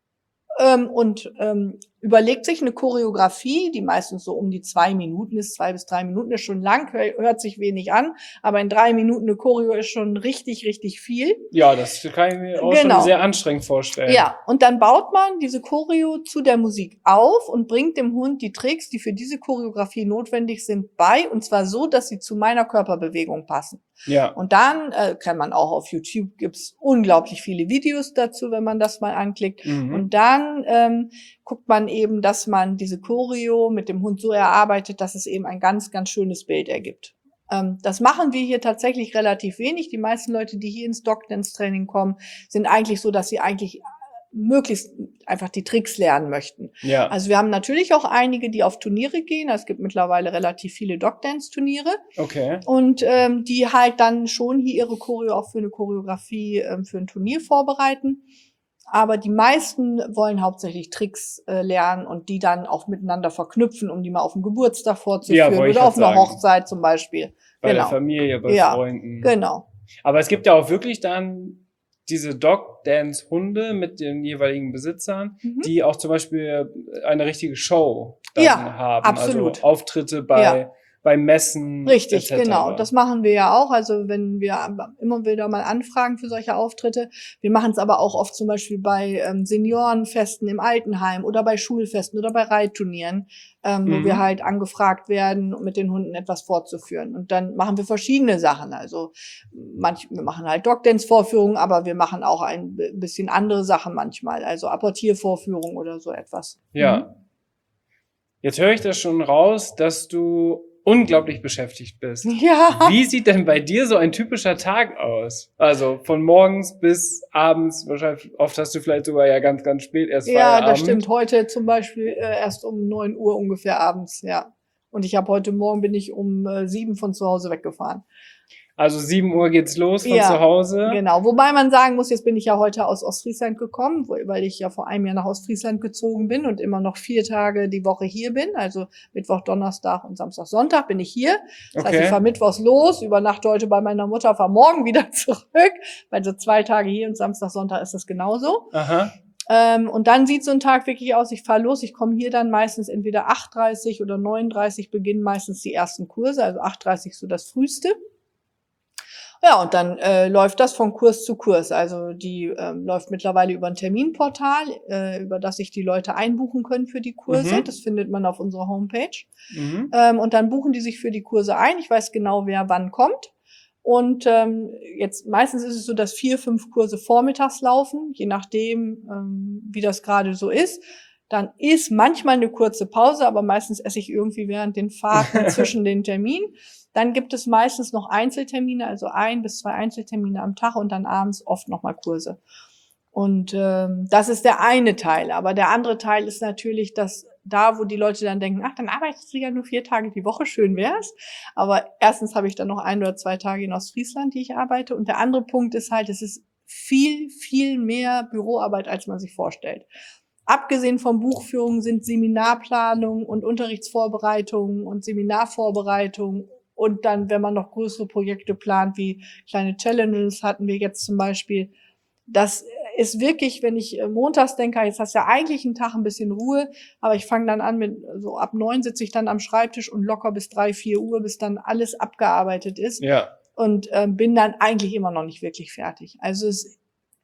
ähm, und ähm, überlegt sich eine Choreografie, die meistens so um die zwei Minuten ist, zwei bis drei Minuten ist schon lang, hört sich wenig an, aber in drei Minuten eine Choreo ist schon richtig, richtig viel. Ja, das kann ich mir auch Genau. schon sehr anstrengend vorstellen. Ja, und dann baut man diese Choreo zu der Musik auf und bringt dem Hund die Tricks, die für diese Choreografie notwendig sind, bei, und zwar so, dass sie zu meiner Körperbewegung passen. Ja. Und dann äh, kann man auch auf YouTube, gibt's unglaublich viele Videos dazu, wenn man das mal anklickt. Mhm. Und dann ähm, guckt man eben, dass man diese Choreo mit dem Hund so erarbeitet, dass es eben ein ganz, ganz schönes Bild ergibt. Ähm, das machen wir hier tatsächlich relativ wenig. Die meisten Leute, die hier ins Dog Dance Training kommen, sind eigentlich so, dass sie eigentlich möglichst einfach die Tricks lernen möchten. Ja. Also wir haben natürlich auch einige, die auf Turniere gehen. Es gibt mittlerweile relativ viele Dog Dance Turniere. Okay. Und ähm, die halt dann schon hier ihre Choreo auch für eine Choreografie ähm, für ein Turnier vorbereiten. Aber die meisten wollen hauptsächlich Tricks äh, lernen und die dann auch miteinander verknüpfen, um die mal auf dem Geburtstag vorzuführen Ja, wollte ich oder auf grad einer sagen. Hochzeit zum Beispiel. Bei genau. der Familie, bei Ja, Freunden. Genau. Aber es gibt ja auch wirklich dann diese Dog-Dance-Hunde mit den jeweiligen Besitzern, Mhm. die auch zum Beispiel eine richtige Show dann Ja, haben. absolut. Also Auftritte bei, Ja. bei Messen. Richtig, et cetera. genau. Das machen wir ja auch. Also wenn wir immer wieder mal anfragen für solche Auftritte. Wir machen es aber auch oft zum Beispiel bei ähm, Seniorenfesten im Altenheim oder bei Schulfesten oder bei Reitturnieren, ähm, Mhm. wo wir halt angefragt werden, um mit den Hunden etwas fortzuführen. Und dann machen wir verschiedene Sachen. Also manch, wir machen halt Dog-Dance-Vorführungen, aber wir machen auch ein b- bisschen andere Sachen manchmal. Also Apportiervorführungen oder so etwas. Ja. Mhm. Jetzt höre ich das schon raus, dass du unglaublich beschäftigt bist. Ja. Wie sieht denn bei dir so ein typischer Tag aus? Also von morgens bis abends, wahrscheinlich oft hast du vielleicht sogar ja ganz, ganz spät erst Ja, Feierabend. das stimmt. Heute zum Beispiel äh, erst um neun Uhr ungefähr abends, ja. Und ich habe heute Morgen bin ich um äh, sieben von zu Hause weggefahren. Also sieben Uhr geht's los von Ja, zu Hause. Genau. Wobei man sagen muss, jetzt bin ich ja heute aus Ostfriesland gekommen, wo, weil ich ja vor einem Jahr nach Ostfriesland gezogen bin und immer noch vier Tage die Woche hier bin. Also Mittwoch, Donnerstag und Samstag, Sonntag bin ich hier. Das heißt, Okay. ich fahre mittwochs los, übernachte heute bei meiner Mutter, fahre morgen wieder zurück. Also zwei Tage hier und Samstag, Sonntag ist das genauso. Aha. Ähm, und dann sieht so ein Tag wirklich aus, ich fahre los, ich komme hier dann meistens entweder acht Uhr dreißig oder neun Uhr dreißig beginnen meistens die ersten Kurse, also acht Uhr dreißig so das früheste. Ja, und dann äh, läuft das von Kurs zu Kurs. Also die ähm, läuft mittlerweile über ein Terminportal, äh, über das sich die Leute einbuchen können für die Kurse. Mhm. Das findet man auf unserer Homepage. Mhm. Ähm, und dann buchen die sich für die Kurse ein. Ich weiß genau, wer wann kommt. Und ähm, jetzt meistens ist es so, dass vier, fünf Kurse vormittags laufen, je nachdem, ähm, wie das gerade so ist. Dann ist manchmal eine kurze Pause, aber meistens esse ich irgendwie während den Fahrten zwischen den Terminen. Dann gibt es meistens noch Einzeltermine, also ein bis zwei Einzeltermine am Tag und dann abends oft nochmal Kurse. Und ähm, das ist der eine Teil. Aber der andere Teil ist natürlich, dass da, wo die Leute dann denken, ach, dann arbeitest du ja nur vier Tage die Woche, schön wär's. Aber erstens habe ich dann noch ein oder zwei Tage in Ostfriesland, die ich arbeite. Und der andere Punkt ist halt, es ist viel, viel mehr Büroarbeit, als man sich vorstellt. Abgesehen von Buchführungen sind Seminarplanung und Unterrichtsvorbereitungen und Seminarvorbereitungen. Und dann, wenn man noch größere Projekte plant, wie kleine Challenges hatten wir jetzt zum Beispiel, das ist wirklich, wenn ich montags denke, jetzt hast du ja eigentlich einen Tag ein bisschen Ruhe, aber ich fange dann an mit, so ab neun sitze ich dann am Schreibtisch und locker bis drei, vier Uhr, bis dann alles abgearbeitet ist. Ja. Und äh, bin dann eigentlich immer noch nicht wirklich fertig. Also es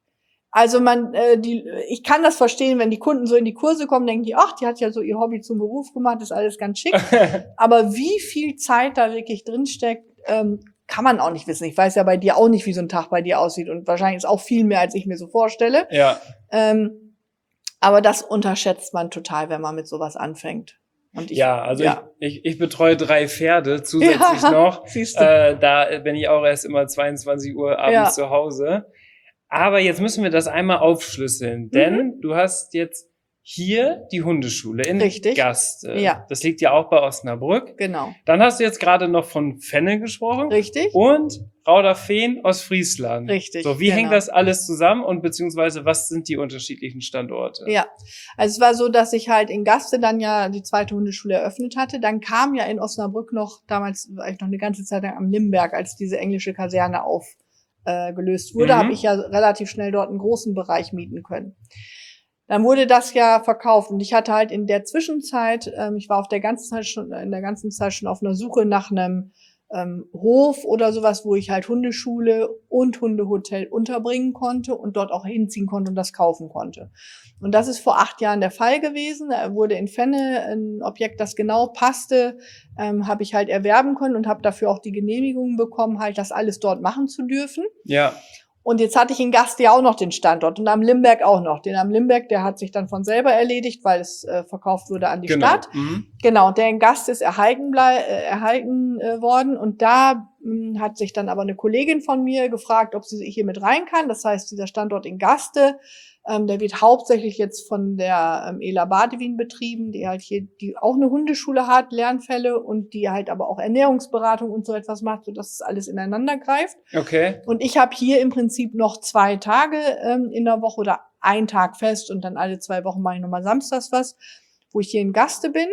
Also man, äh, die, ich kann das verstehen, wenn die Kunden so in die Kurse kommen, denken die, ach, die hat ja so ihr Hobby zum Beruf gemacht, ist alles ganz schick. Aber wie viel Zeit da wirklich drinsteckt, ähm, kann man auch nicht wissen. Ich weiß ja bei dir auch nicht, wie so ein Tag bei dir aussieht und wahrscheinlich ist auch viel mehr, als ich mir so vorstelle. Ja. Ähm, aber das unterschätzt man total, wenn man mit sowas anfängt. Und ich, ja, also ja. Ich, ich, ich betreue drei Pferde zusätzlich Ja, noch. siehst du. Äh, da bin ich auch erst immer zweiundzwanzig Uhr abends Ja. zu Hause. Aber jetzt müssen wir das einmal aufschlüsseln, denn Mhm. du hast jetzt hier die Hundeschule in Richtig. Gaste. Ja. Das liegt ja auch bei Osnabrück. Genau. Dann hast du jetzt gerade noch von Fenne gesprochen. Richtig. Und Rauderfehn aus Friesland. Richtig, So, wie genau. hängt das alles zusammen und beziehungsweise was sind die unterschiedlichen Standorte? Ja, also es war so, dass ich halt in Gaste dann ja die zweite Hundeschule eröffnet hatte. Dann kam ja in Osnabrück noch, damals war ich noch eine ganze Zeit lang am Limberg, als diese englische Kaserne aufgelöst wurde, Mhm. habe ich ja relativ schnell dort einen großen Bereich mieten können. Dann wurde das ja verkauft und ich hatte halt in der Zwischenzeit, ähm, ich war auf der ganzen Zeit schon, in der ganzen Zeit schon auf einer Suche nach einem ähm, Hof oder sowas, wo ich halt Hundeschule und Hundehotel unterbringen konnte und dort auch hinziehen konnte und das kaufen konnte. Und das ist vor acht Jahren der Fall gewesen. Da wurde in Fenne ein Objekt, das genau passte, ähm, habe ich halt erwerben können und habe dafür auch die Genehmigung bekommen, halt das alles dort machen zu dürfen. Ja. Und jetzt hatte ich in Gaste ja auch noch den Standort und am Limberg auch noch. Den am Limberg, der hat sich dann von selber erledigt, weil es äh, verkauft wurde an die Genau. Stadt. Mhm. Genau, der in Gaste ist erhalten, blei äh, erhalten äh, worden. Und da mh, hat sich dann aber eine Kollegin von mir gefragt, ob sie hier mit rein kann. Das heißt, dieser Standort in Gaste, ähm, der wird hauptsächlich jetzt von der ähm, Ela Badewin betrieben, die halt hier, die auch eine Hundeschule hat, Lernfälle und die halt aber auch Ernährungsberatung und so etwas macht, sodass es alles ineinander greift. Okay. Und ich habe hier im Prinzip noch zwei Tage ähm, in der Woche oder einen Tag fest und dann alle zwei Wochen mache ich nochmal samstags was, wo ich hier in Gaste bin.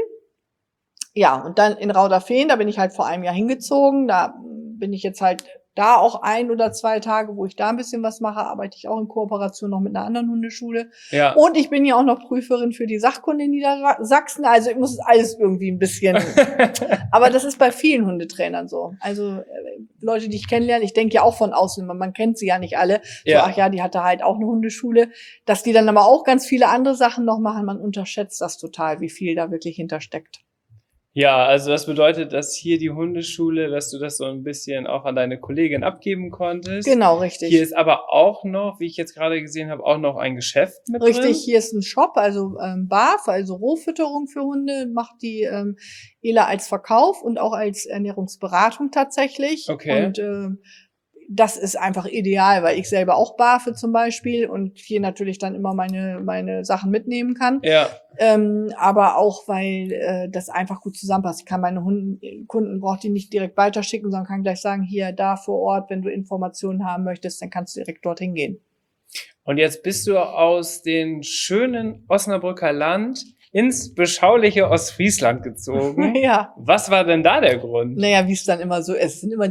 Ja, und dann in Rauderfehn, da bin ich halt vor einem Jahr hingezogen. Da bin ich jetzt halt da auch ein oder zwei Tage, wo ich da ein bisschen was mache, arbeite ich auch in Kooperation noch mit einer anderen Hundeschule. Ja. Und ich bin ja auch noch Prüferin für die Sachkunde in Niedersachsen. Also ich muss alles irgendwie ein bisschen. Aber das ist bei vielen Hundetrainern so. Also äh, Leute, die ich kennenlerne, ich denke ja auch von außen, man, man kennt sie ja nicht alle. So, Ja. ach ja, die hatte halt auch eine Hundeschule. Dass die dann aber auch ganz viele andere Sachen noch machen, man unterschätzt das total, wie viel da wirklich hintersteckt. Ja, also das bedeutet, dass hier die Hundeschule, dass du das so ein bisschen auch an deine Kollegin abgeben konntest. Genau, richtig. Hier ist aber auch noch, wie ich jetzt gerade gesehen habe, auch noch ein Geschäft mit Richtig, drin. hier ist ein Shop, also ähm, B A F, also Rohfütterung für Hunde, macht die ähm, Ela als Verkauf und auch als Ernährungsberatung tatsächlich. Okay. Und ähm, das ist einfach ideal, weil ich selber auch barfe zum Beispiel und hier natürlich dann immer meine meine Sachen mitnehmen kann. Ja, Ähm, aber auch, weil äh, das einfach gut zusammenpasst. Ich kann meine Hunden, Kunden, braucht die nicht direkt weiterschicken, sondern kann gleich sagen, hier, da vor Ort, wenn du Informationen haben möchtest, dann kannst du direkt dorthin gehen. und jetzt bist du aus dem schönen Osnabrücker Land ins beschauliche Ostfriesland gezogen. Ja. Was war denn da der Grund? Naja, wie es dann immer so ist. Es sind immer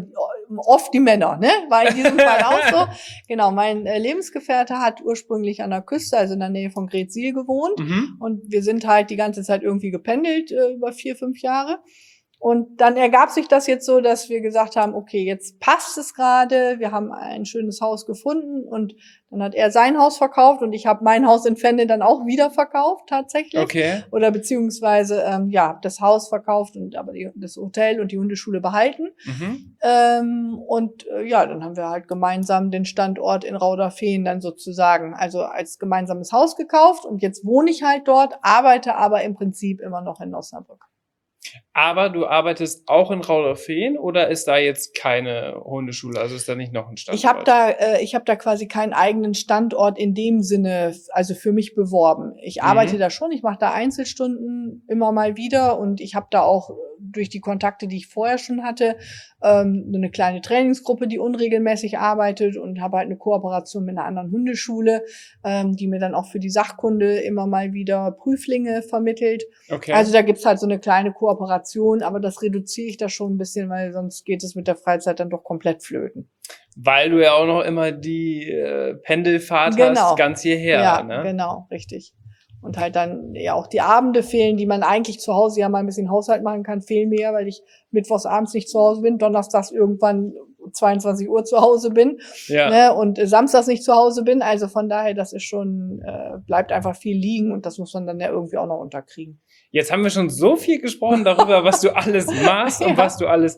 oft die Männer, ne? War in diesem Fall auch so. Genau, mein äh, Lebensgefährte hat ursprünglich an der Küste, also in der Nähe von Greetsiel gewohnt. Mhm. Und wir sind halt die ganze Zeit irgendwie gependelt, äh, über vier, fünf Jahre. Und dann ergab sich das jetzt so, dass wir gesagt haben, okay, jetzt passt es gerade, wir haben ein schönes Haus gefunden und dann hat er sein Haus verkauft und ich habe mein Haus in Fenne dann auch wieder verkauft tatsächlich. Okay. Oder beziehungsweise, ähm, ja, das Haus verkauft und aber die, das Hotel und die Hundeschule behalten. Mhm. Ähm, und äh, ja, dann haben wir halt gemeinsam den Standort in Rauderfehn dann sozusagen, also als gemeinsames Haus gekauft und jetzt wohne ich halt dort, arbeite aber im Prinzip immer noch in Osnabrück. Aber du arbeitest auch in Rauderfehn oder ist da jetzt keine Hundeschule? Also ist da nicht noch ein Standort? Ich habe da, äh, ich habe da quasi keinen eigenen Standort in dem Sinne, also für mich beworben. Ich Mhm. arbeite da schon, ich mache da Einzelstunden immer mal wieder und ich habe da auch durch die Kontakte, die ich vorher schon hatte, ähm, eine kleine Trainingsgruppe, die unregelmäßig arbeitet und habe halt eine Kooperation mit einer anderen Hundeschule, ähm, die mir dann auch für die Sachkunde immer mal wieder Prüflinge vermittelt. Okay. Also da gibt's halt so eine kleine Kooperation, aber das reduziere ich da schon ein bisschen, weil sonst geht es mit der Freizeit dann doch komplett flöten. Weil du ja auch noch immer die äh, Pendelfahrt Genau. hast, ganz hierher. Ja, Ne? genau, richtig. Und halt dann ja auch die Abende fehlen, die man eigentlich zu Hause ja mal ein bisschen Haushalt machen kann, fehlen mir, weil ich mittwochs abends nicht zu Hause bin, donnerstags irgendwann zweiundzwanzig Uhr zu Hause bin, Ja. ne, und äh, samstags nicht zu Hause bin. Also von daher, das ist schon, äh, bleibt einfach viel liegen und das muss man dann ja irgendwie auch noch unterkriegen. Jetzt haben wir schon so viel gesprochen darüber, was du alles machst und Ja. was du alles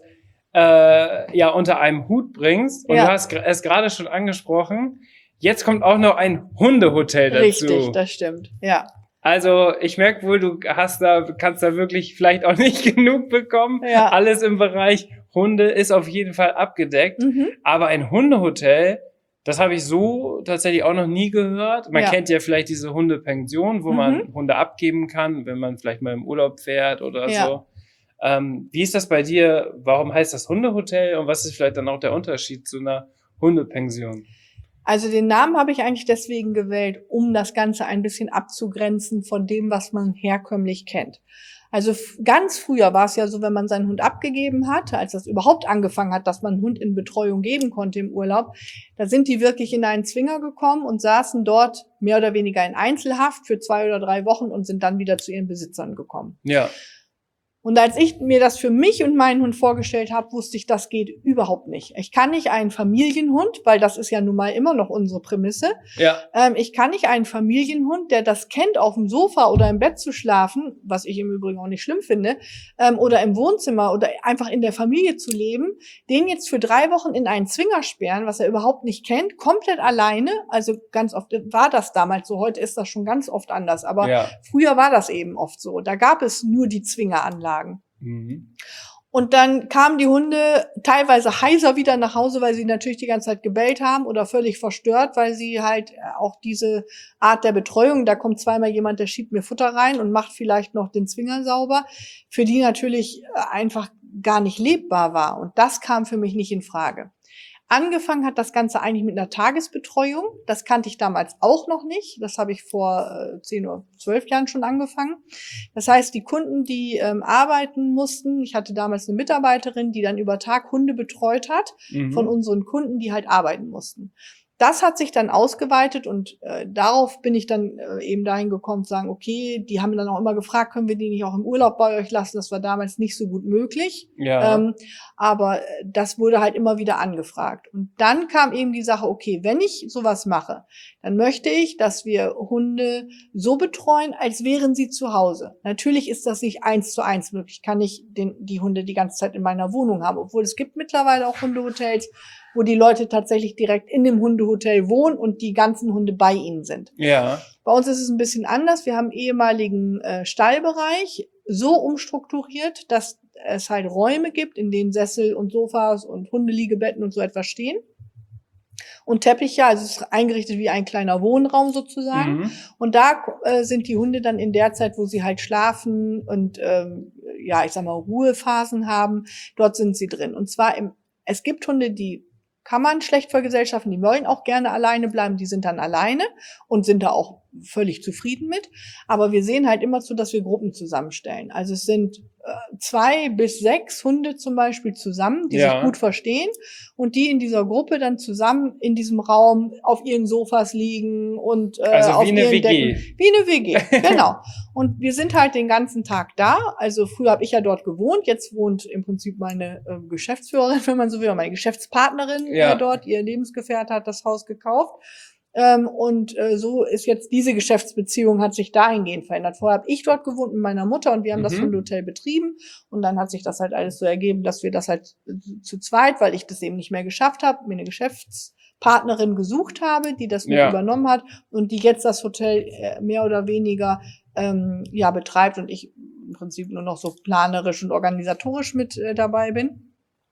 äh, ja unter einem Hut bringst. Und Ja. du hast gr- es gerade schon angesprochen. Jetzt kommt auch noch ein Hundehotel dazu. Richtig, das stimmt, ja. Also ich merke wohl, du hast da, kannst da wirklich vielleicht auch nicht genug bekommen. Ja. Alles im Bereich Hunde ist auf jeden Fall abgedeckt. Mhm. Aber ein Hundehotel, das habe ich so tatsächlich auch noch nie gehört. Man Ja. kennt ja vielleicht diese Hundepension, wo Mhm. man Hunde abgeben kann, wenn man vielleicht mal im Urlaub fährt oder Ja. so. Ähm, wie ist das bei dir? Warum heißt das Hundehotel und was ist vielleicht dann auch der Unterschied zu einer Hundepension? Also den Namen habe ich eigentlich deswegen gewählt, um das Ganze ein bisschen abzugrenzen von dem, was man herkömmlich kennt. Also f- ganz früher war es ja so, wenn man seinen Hund abgegeben hat, als das überhaupt angefangen hat, dass man einen Hund in Betreuung geben konnte im Urlaub, da sind die wirklich in einen Zwinger gekommen und saßen dort mehr oder weniger in Einzelhaft für zwei oder drei Wochen und sind dann wieder zu ihren Besitzern gekommen. Ja. Und als ich mir das für mich und meinen Hund vorgestellt habe, wusste ich, das geht überhaupt nicht. Ich kann nicht einen Familienhund, weil das ist ja nun mal immer noch unsere Prämisse. Ja. Ähm, ich kann nicht einen Familienhund, der das kennt, auf dem Sofa oder im Bett zu schlafen, was ich im Übrigen auch nicht schlimm finde, ähm, oder im Wohnzimmer oder einfach in der Familie zu leben, den jetzt für drei Wochen in einen Zwinger sperren, was er überhaupt nicht kennt, komplett alleine. Also ganz oft war das damals so, heute ist das schon ganz oft anders. Aber Ja. früher war das eben oft so. Da gab es nur die Zwingeranlagen. Mhm. Und dann kamen die Hunde teilweise heiser wieder nach Hause, weil sie natürlich die ganze Zeit gebellt haben oder völlig verstört, weil sie halt auch diese Art der Betreuung, da kommt zweimal jemand, der schiebt mir Futter rein und macht vielleicht noch den Zwinger sauber, für die natürlich einfach gar nicht lebbar war. Und das kam für mich nicht in Frage. Angefangen hat das Ganze eigentlich mit einer Tagesbetreuung. Das kannte ich damals auch noch nicht. Das habe ich vor äh, zehn oder zwölf Jahren schon angefangen. Das heißt, die Kunden, die ähm, arbeiten mussten, ich hatte damals eine Mitarbeiterin, die dann über Tag Hunde betreut hat, Mhm. von unseren Kunden, die halt arbeiten mussten. Das hat sich dann ausgeweitet und äh, darauf bin ich dann äh, eben dahin gekommen zu sagen, okay, die haben dann auch immer gefragt, können wir die nicht auch im Urlaub bei euch lassen? Das war damals nicht so gut möglich. Ja. Ähm, aber äh, das wurde halt immer wieder angefragt. Und dann kam eben die Sache, okay, wenn ich sowas mache, dann möchte ich, dass wir Hunde so betreuen, als wären sie zu Hause. Natürlich ist das nicht eins zu eins möglich. Ich kann nicht den, die Hunde die ganze Zeit in meiner Wohnung haben, obwohl es gibt mittlerweile auch Hundehotels, wo die Leute tatsächlich direkt in dem Hundehotel wohnen und die ganzen Hunde bei ihnen sind. Ja. Bei uns ist es ein bisschen anders. Wir haben einen ehemaligen äh, Stallbereich so umstrukturiert, dass es halt Räume gibt, in denen Sessel und Sofas und Hundeliegebetten und so etwas stehen. Und Teppiche, also es ist eingerichtet wie ein kleiner Wohnraum sozusagen. Mhm. Und da äh, sind die Hunde dann in der Zeit, wo sie halt schlafen und ähm, ja, ich sag mal Ruhephasen haben, dort sind sie drin. Und zwar im, es gibt Hunde, die kann man schlecht vergesellschaften, die wollen auch gerne alleine bleiben, die sind dann alleine und sind da auch völlig zufrieden mit. Aber wir sehen halt immer zu, dass wir Gruppen zusammenstellen. Also es sind zwei bis sechs Hunde zum Beispiel zusammen, die Ja. sich gut verstehen und die in dieser Gruppe dann zusammen in diesem Raum auf ihren Sofas liegen und äh, Also auf wie eine ihren W G. Decken. Wie eine W G, genau. Und wir sind halt den ganzen Tag da. Also früher habe ich ja dort gewohnt, jetzt wohnt im Prinzip meine äh, Geschäftsführerin, wenn man so will, meine Geschäftspartnerin Ja. äh, dort. Ihr Lebensgefährte hat das Haus gekauft. Ähm, und äh, so ist jetzt diese Geschäftsbeziehung hat sich dahingehend verändert. Vorher habe ich dort gewohnt mit meiner Mutter und wir haben Mhm. das Hundehotel betrieben. Und dann hat sich das halt alles so ergeben, dass wir das halt äh, zu zweit, weil ich das eben nicht mehr geschafft habe, mir eine Geschäftspartnerin gesucht habe, die das mit Ja. übernommen hat und die jetzt das Hotel äh, mehr oder weniger ähm, ja betreibt und ich im Prinzip nur noch so planerisch und organisatorisch mit äh, dabei bin.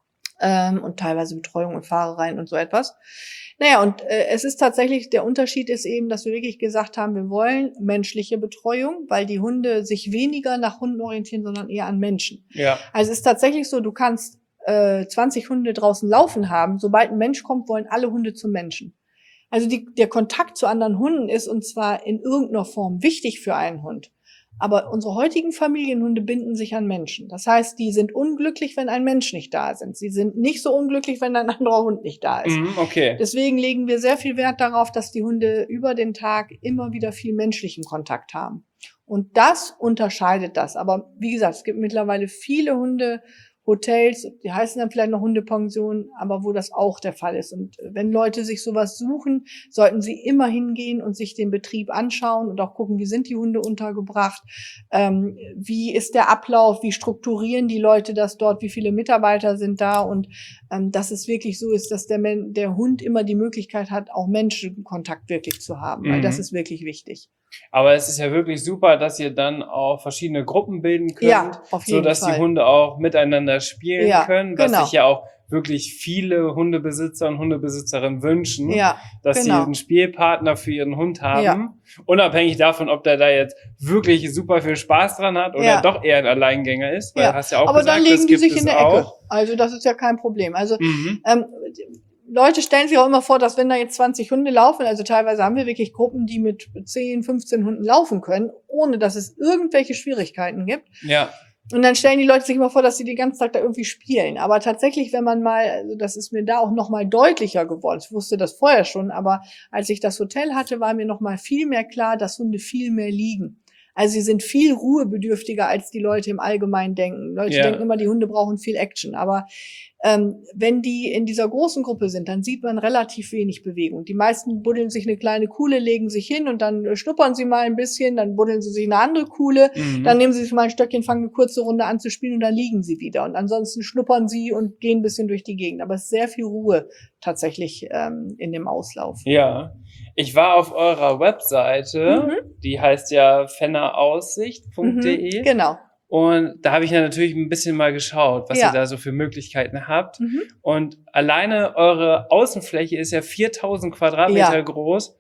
Ähm, und teilweise Betreuung und Fahrereien und so etwas. Naja, und äh, es ist tatsächlich, der Unterschied ist eben, dass wir wirklich gesagt haben, wir wollen menschliche Betreuung, weil die Hunde sich weniger nach Hunden orientieren, sondern eher an Menschen. Ja. Also es ist tatsächlich so, du kannst äh, zwanzig Hunde draußen laufen haben, sobald ein Mensch kommt, wollen alle Hunde zum Menschen. Also die, der Kontakt zu anderen Hunden ist und zwar in irgendeiner Form wichtig für einen Hund. Aber unsere heutigen Familienhunde binden sich an Menschen. Das heißt, die sind unglücklich, wenn ein Mensch nicht da ist. Sie sind nicht so unglücklich, wenn ein anderer Hund nicht da ist. Mhm, okay. Deswegen legen wir sehr viel Wert darauf, dass die Hunde über den Tag immer wieder viel menschlichen Kontakt haben. Und das unterscheidet das. Aber wie gesagt, es gibt mittlerweile viele Hundehotels, die heißen dann vielleicht noch Hundepensionen, aber wo das auch der Fall ist. Und wenn Leute sich sowas suchen, sollten sie immer hingehen und sich den Betrieb anschauen und auch gucken, wie sind die Hunde untergebracht, ähm, wie ist der Ablauf, wie strukturieren die Leute das dort, wie viele Mitarbeiter sind da und ähm, dass es wirklich so ist, dass der, Men- der Hund immer die Möglichkeit hat, auch Menschenkontakt wirklich zu haben, weil Mhm. das ist wirklich wichtig. Aber es ist ja wirklich super, dass ihr dann auch verschiedene Gruppen bilden könnt, Ja, auf jeden so dass Fall. die Hunde auch miteinander spielen Ja, können, was genau. sich ja auch wirklich viele Hundebesitzer und Hundebesitzerinnen wünschen, Ja, dass genau. sie einen Spielpartner für ihren Hund haben, Ja. unabhängig davon, ob der da jetzt wirklich super viel Spaß dran hat oder Ja. doch eher ein Alleingänger ist, weil Ja. du hast ja auch Aber gesagt, dann legen das die gibt sich es in der auch. Ecke. Also das ist ja kein Problem. Also Mhm. ähm, Leute stellen sich auch immer vor, dass wenn da jetzt zwanzig Hunde laufen, also teilweise haben wir wirklich Gruppen, die mit zehn, fünfzehn Hunden laufen können, ohne dass es irgendwelche Schwierigkeiten gibt. Ja. Und dann stellen die Leute sich immer vor, dass sie den ganzen Tag da irgendwie spielen. Aber tatsächlich, wenn man mal, also das ist mir da auch noch mal deutlicher geworden. Ich wusste das vorher schon, aber als ich das Hotel hatte, war mir noch mal viel mehr klar, dass Hunde viel mehr liegen. Also sie sind viel ruhebedürftiger, als die Leute im Allgemeinen denken. Leute Ja. denken immer, die Hunde brauchen viel Action. Aber ähm, wenn die in dieser großen Gruppe sind, dann sieht man relativ wenig Bewegung. Die meisten buddeln sich eine kleine Kuhle, legen sich hin und dann äh, schnuppern sie mal ein bisschen, dann buddeln sie sich eine andere Kuhle, Mhm. dann nehmen sie sich mal ein Stöckchen, fangen eine kurze Runde an zu spielen und dann liegen sie wieder. Und ansonsten schnuppern sie und gehen ein bisschen durch die Gegend. Aber es ist sehr viel Ruhe tatsächlich ähm, in dem Auslauf. Ja, ich war auf eurer Webseite, Mhm. die heißt ja fenneraussicht punkt de. Mhm, genau. Und da habe ich ja natürlich ein bisschen mal geschaut, was Ja. ihr da so für Möglichkeiten habt. Mhm. Und alleine eure Außenfläche ist ja viertausend Quadratmeter Ja. groß.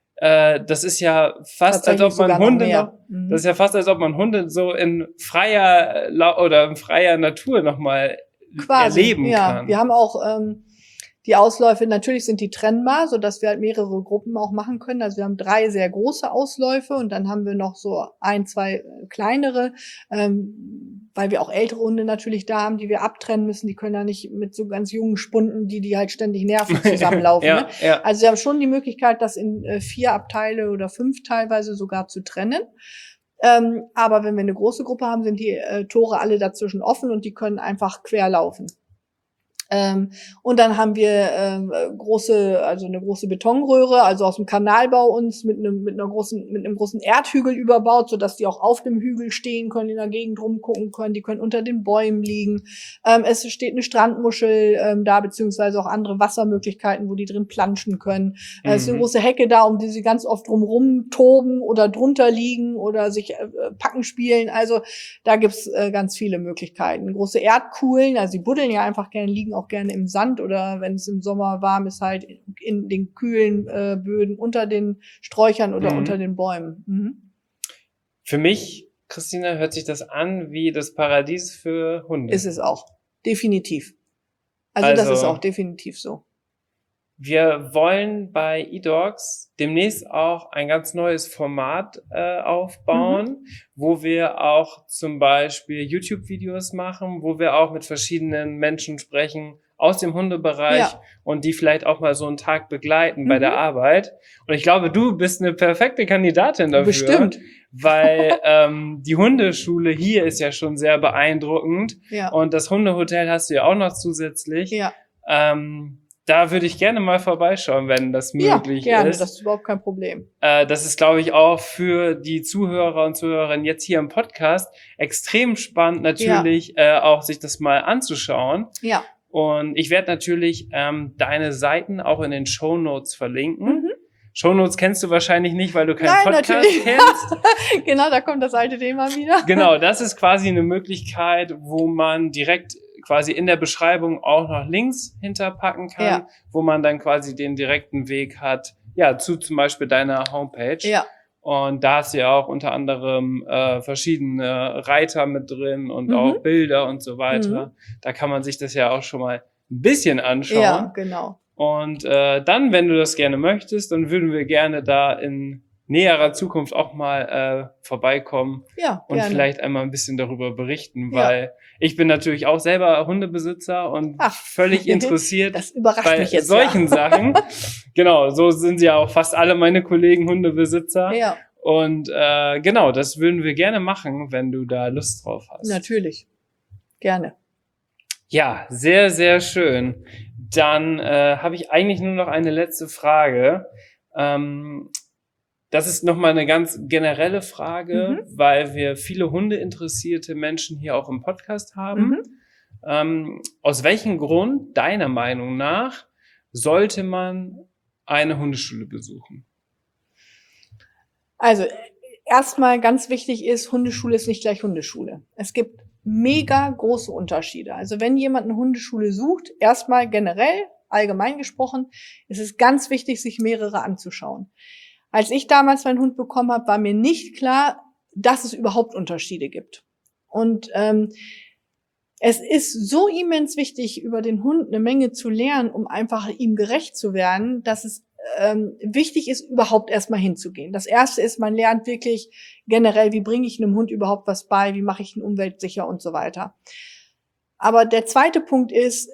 Äh, das ist ja fast, als Tatsächlich ob man sogar noch Hunde mehr. noch, Mhm. das ist ja fast, als ob man Hunde so in freier Lau- oder in freier Natur nochmal Quasi, erleben ja. kann. Wir haben auch ähm, die Ausläufe, natürlich sind die trennbar, so dass wir halt mehrere Gruppen auch machen können. Also wir haben drei sehr große Ausläufe und dann haben wir noch so ein, zwei äh, kleinere, ähm, weil wir auch ältere Hunde natürlich da haben, die wir abtrennen müssen. Die können ja nicht mit so ganz jungen Spunden, die die halt ständig nerven, zusammenlaufen. ja, Ne? ja. Also wir haben schon die Möglichkeit, das in äh, vier Abteile oder fünf teilweise sogar zu trennen. Ähm, aber wenn wir eine große Gruppe haben, sind die äh, Tore alle dazwischen offen und die können einfach quer laufen. Ähm, und dann haben wir ähm, große, also eine große Betonröhre, also aus dem Kanalbau uns mit einem mit einer großen mit einem großen Erdhügel überbaut, so dass die auch auf dem Hügel stehen können, in der Gegend rumgucken können, die können unter den Bäumen liegen. Ähm, es steht eine Strandmuschel ähm, da, beziehungsweise auch andere Wassermöglichkeiten, wo die drin planschen können. Äh, es ist eine Mhm. große Hecke da, um die sie ganz oft drumrum toben oder drunter liegen oder sich äh, packen spielen. Also da gibt's äh, ganz viele Möglichkeiten. Große Erdkuhlen, also die buddeln ja einfach gerne, liegen auch gerne im Sand oder wenn es im Sommer warm ist, halt in den kühlen äh, Böden unter den Sträuchern oder Mhm. unter den Bäumen. Mhm. Für mich, Christina, hört sich das an wie das Paradies für Hunde. Ist es auch. Definitiv. Also, das Also- ist auch definitiv so. Wir wollen bei eDogs demnächst auch ein ganz neues Format äh, aufbauen, mhm. wo wir auch zum Beispiel YouTube-Videos machen, wo wir auch mit verschiedenen Menschen sprechen aus dem Hundebereich ja. und die vielleicht auch mal so einen Tag begleiten mhm. bei der Arbeit. Und ich glaube, du bist eine perfekte Kandidatin dafür. Bestimmt. Weil ähm, die Hundeschule hier ist ja schon sehr beeindruckend. Ja. Und das Hundehotel hast du ja auch noch zusätzlich. Ja. Ähm, Da würde ich gerne mal vorbeischauen, wenn das möglich ja, gerne, ist. Das ist überhaupt kein Problem. Äh, das ist, glaube ich, auch für die Zuhörer und Zuhörerinnen jetzt hier im Podcast extrem spannend, natürlich ja. äh, auch sich das mal anzuschauen. Ja. Und ich werde natürlich ähm, deine Seiten auch in den Shownotes verlinken. Mhm. Shownotes kennst du wahrscheinlich nicht, weil du keinen Nein, Podcast natürlich. kennst. Genau, da kommt das alte Thema wieder. Genau, das ist quasi eine Möglichkeit, wo man direkt quasi in der Beschreibung auch noch Links hinterpacken kann, ja. wo man dann quasi den direkten Weg hat, ja, zu zum Beispiel deiner Homepage. Ja. Und da hast du ja auch unter anderem äh, verschiedene Reiter mit drin und mhm. auch Bilder und so weiter. Mhm. Da kann man sich das ja auch schon mal ein bisschen anschauen. Ja, genau. Und äh, dann, wenn du das gerne möchtest, dann würden wir gerne da in näherer Zukunft auch mal äh, vorbeikommen ja, und gerne. vielleicht einmal ein bisschen darüber berichten, weil ja. ich bin natürlich auch selber Hundebesitzer und Ach, völlig interessiert das überrascht bei mich jetzt, solchen ja. Sachen. Genau, so sind ja auch fast alle meine Kollegen Hundebesitzer. Ja. Und äh, genau, das würden wir gerne machen, wenn du da Lust drauf hast. Natürlich, gerne. Ja, sehr, sehr schön. Dann äh, habe ich eigentlich nur noch eine letzte Frage. Ähm, Das ist nochmal eine ganz generelle Frage, mhm. weil wir viele hundeinteressierte Menschen hier auch im Podcast haben. Mhm. Ähm, aus welchem Grund, deiner Meinung nach, sollte man eine Hundeschule besuchen? Also, erstmal ganz wichtig ist, Hundeschule ist nicht gleich Hundeschule. Es gibt mega große Unterschiede. Also, wenn jemand eine Hundeschule sucht, erstmal generell, allgemein gesprochen, ist es ganz wichtig, sich mehrere anzuschauen. Als ich damals meinen Hund bekommen habe, war mir nicht klar, dass es überhaupt Unterschiede gibt. Und ähm, es ist so immens wichtig, über den Hund eine Menge zu lernen, um einfach ihm gerecht zu werden, dass es ähm, wichtig ist, überhaupt erstmal hinzugehen. Das Erste ist, man lernt wirklich generell, wie bringe ich einem Hund überhaupt was bei, wie mache ich ihn umweltsicher und so weiter. Aber der zweite Punkt ist,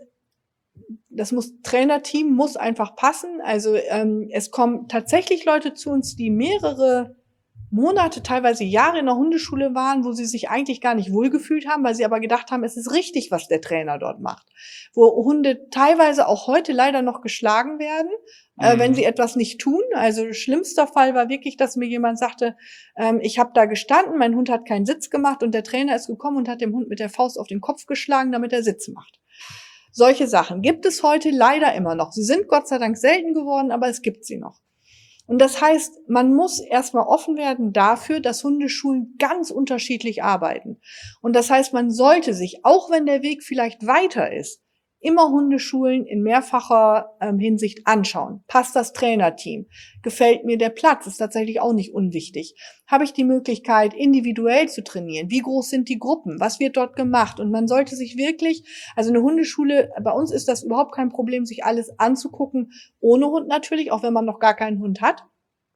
das muss Trainerteam muss einfach passen. Also ähm, es kommen tatsächlich Leute zu uns, die mehrere Monate, teilweise Jahre in der Hundeschule waren, wo sie sich eigentlich gar nicht wohlgefühlt haben, weil sie aber gedacht haben, es ist richtig, was der Trainer dort macht. Wo Hunde teilweise auch heute leider noch geschlagen werden, mhm. äh, wenn sie etwas nicht tun. Also schlimmster Fall war wirklich, dass mir jemand sagte, ähm, ich habe da gestanden, mein Hund hat keinen Sitz gemacht und der Trainer ist gekommen und hat dem Hund mit der Faust auf den Kopf geschlagen, damit er Sitz macht. Solche Sachen gibt es heute leider immer noch. Sie sind Gott sei Dank selten geworden, aber es gibt sie noch. Und das heißt, man muss erstmal offen werden dafür, dass Hundeschulen ganz unterschiedlich arbeiten. Und das heißt, man sollte sich, auch wenn der Weg vielleicht weiter ist, immer Hundeschulen in mehrfacher ähm, Hinsicht anschauen. Passt das Trainerteam? Gefällt mir der Platz? Ist tatsächlich auch nicht unwichtig. Habe ich die Möglichkeit, individuell zu trainieren? Wie groß sind die Gruppen? Was wird dort gemacht? Und man sollte sich wirklich, also eine Hundeschule, bei uns ist das überhaupt kein Problem, sich alles anzugucken, ohne Hund natürlich, auch wenn man noch gar keinen Hund hat.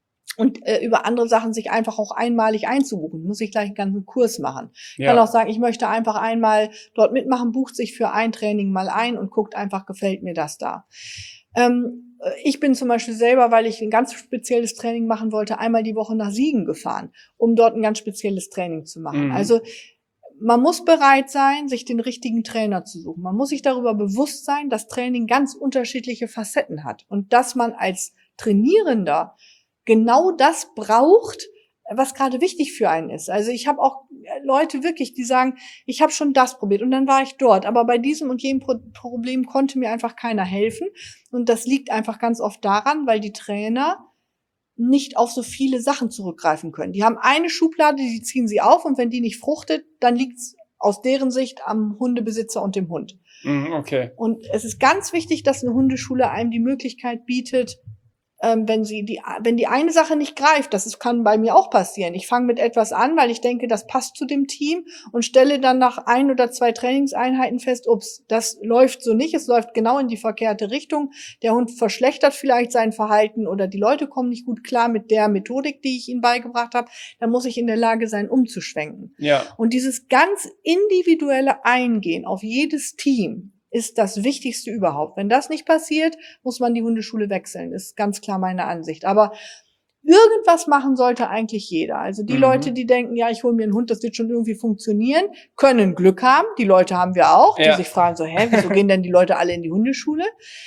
Und äh, über andere Sachen sich einfach auch einmalig einzubuchen. Muss ich gleich einen ganzen Kurs machen. Ich ja. kann auch sagen, ich möchte einfach einmal dort mitmachen, bucht sich für ein Training mal ein und guckt einfach, gefällt mir das da. Ähm, ich bin zum Beispiel selber, weil ich ein ganz spezielles Training machen wollte, einmal die Woche nach Siegen gefahren, um dort ein ganz spezielles Training zu machen. Mhm. Also man muss bereit sein, sich den richtigen Trainer zu suchen. Man muss sich darüber bewusst sein, dass Training ganz unterschiedliche Facetten hat und dass man als Trainierender genau das braucht, was gerade wichtig für einen ist. Also ich habe auch Leute wirklich, die sagen, ich habe schon das probiert und dann war ich dort, aber bei diesem und jenem Pro- Problem konnte mir einfach keiner helfen. Und das liegt einfach ganz oft daran, weil die Trainer nicht auf so viele Sachen zurückgreifen können. Die haben eine Schublade, die ziehen sie auf und wenn die nicht fruchtet, dann liegt's aus deren Sicht am Hundebesitzer und dem Hund. Mm, okay. Und es ist ganz wichtig, dass eine Hundeschule einem die Möglichkeit bietet, ähm, wenn sie die, wenn die eine Sache nicht greift, das ist, kann bei mir auch passieren. Ich fange mit etwas an, weil ich denke, das passt zu dem Team und stelle dann nach ein oder zwei Trainingseinheiten fest, ups, das läuft so nicht, es läuft genau in die verkehrte Richtung. Der Hund verschlechtert vielleicht sein Verhalten oder die Leute kommen nicht gut klar mit der Methodik, die ich ihnen beigebracht habe. Dann muss ich in der Lage sein, umzuschwenken. Ja. Und dieses ganz individuelle Eingehen auf jedes Team ist das Wichtigste überhaupt. Wenn das nicht passiert, muss man die Hundeschule wechseln. Ist ganz klar meine Ansicht. Aber irgendwas machen sollte eigentlich jeder. Also die mhm. Leute, die denken, ja, ich hole mir einen Hund, das wird schon irgendwie funktionieren, können Glück haben. Die Leute haben wir auch, ja. die sich fragen so, hä, wieso gehen denn die Leute alle in die Hundeschule?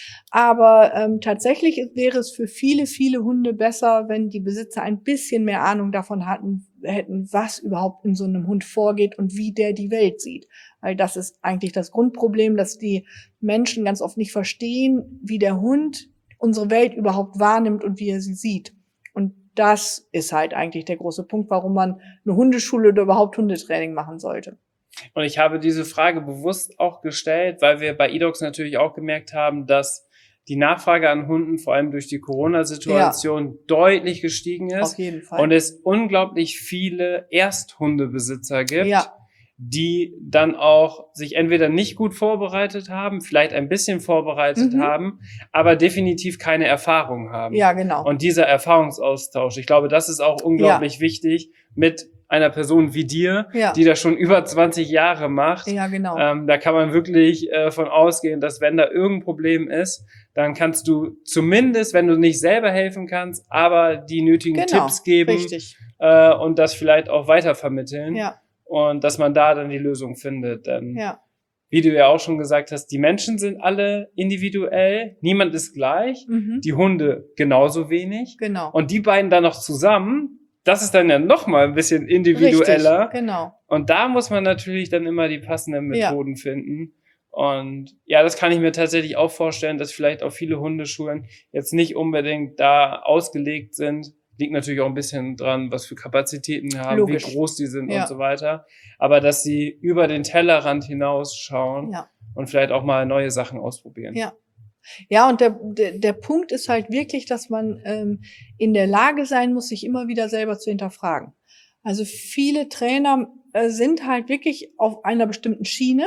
Aber ähm, tatsächlich wäre es für viele, viele Hunde besser, wenn die Besitzer ein bisschen mehr Ahnung davon hatten, hätten, was überhaupt in so einem Hund vorgeht und wie der die Welt sieht. Weil das ist eigentlich das Grundproblem, dass die Menschen ganz oft nicht verstehen, wie der Hund unsere Welt überhaupt wahrnimmt und wie er sie sieht. Und das ist halt eigentlich der große Punkt, warum man eine Hundeschule oder überhaupt Hundetraining machen sollte. Und ich habe diese Frage bewusst auch gestellt, weil wir bei eDogs natürlich auch gemerkt haben, dass die Nachfrage an Hunden vor allem durch die Corona-Situation ja. deutlich gestiegen ist. Auf jeden Fall. Und es unglaublich viele Ersthundebesitzer gibt, ja. die dann auch sich entweder nicht gut vorbereitet haben, vielleicht ein bisschen vorbereitet mhm. haben, aber definitiv keine Erfahrung haben. Ja, genau. Und dieser Erfahrungsaustausch, ich glaube, das ist auch unglaublich ja. wichtig mit einer Person wie dir, ja. die das schon über zwanzig Jahre macht. Ja, genau. Ähm, da kann man wirklich äh, von ausgehen, dass wenn da irgendein Problem ist, dann kannst du zumindest, wenn du nicht selber helfen kannst, aber die nötigen genau. Tipps geben Richtig. Äh, und das vielleicht auch weitervermitteln. Ja. Und dass man da dann die Lösung findet. Denn ja. wie du ja auch schon gesagt hast, die Menschen sind alle individuell, niemand ist gleich, mhm. die Hunde genauso wenig. Genau. Und die beiden dann noch zusammen, das ist dann ja noch mal ein bisschen individueller. Richtig, genau. Und da muss man natürlich dann immer die passenden Methoden ja. finden. Und ja, das kann ich mir tatsächlich auch vorstellen, dass vielleicht auch viele Hundeschulen jetzt nicht unbedingt da ausgelegt sind. Liegt natürlich auch ein bisschen dran, was für Kapazitäten haben, Logisch. Wie groß die sind ja. und so weiter. Aber dass sie über den Tellerrand hinausschauen ja. und vielleicht auch mal neue Sachen ausprobieren. Ja. Ja, und der, der, der Punkt ist halt wirklich, dass man ähm, in der Lage sein muss, sich immer wieder selber zu hinterfragen. Also viele Trainer äh, sind halt wirklich auf einer bestimmten Schiene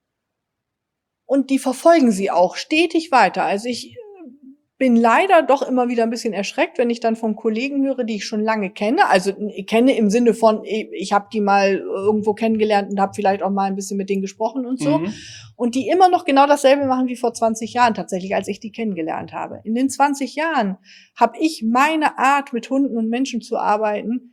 und die verfolgen sie auch stetig weiter. Also ich bin leider doch immer wieder ein bisschen erschreckt, wenn ich dann von Kollegen höre, die ich schon lange kenne. Also ich kenne im Sinne von, ich habe die mal irgendwo kennengelernt und habe vielleicht auch mal ein bisschen mit denen gesprochen und so. Mhm. Und die immer noch genau dasselbe machen wie vor zwanzig Jahren tatsächlich, als ich die kennengelernt habe. In den zwanzig Jahren habe ich meine Art, mit Hunden und Menschen zu arbeiten,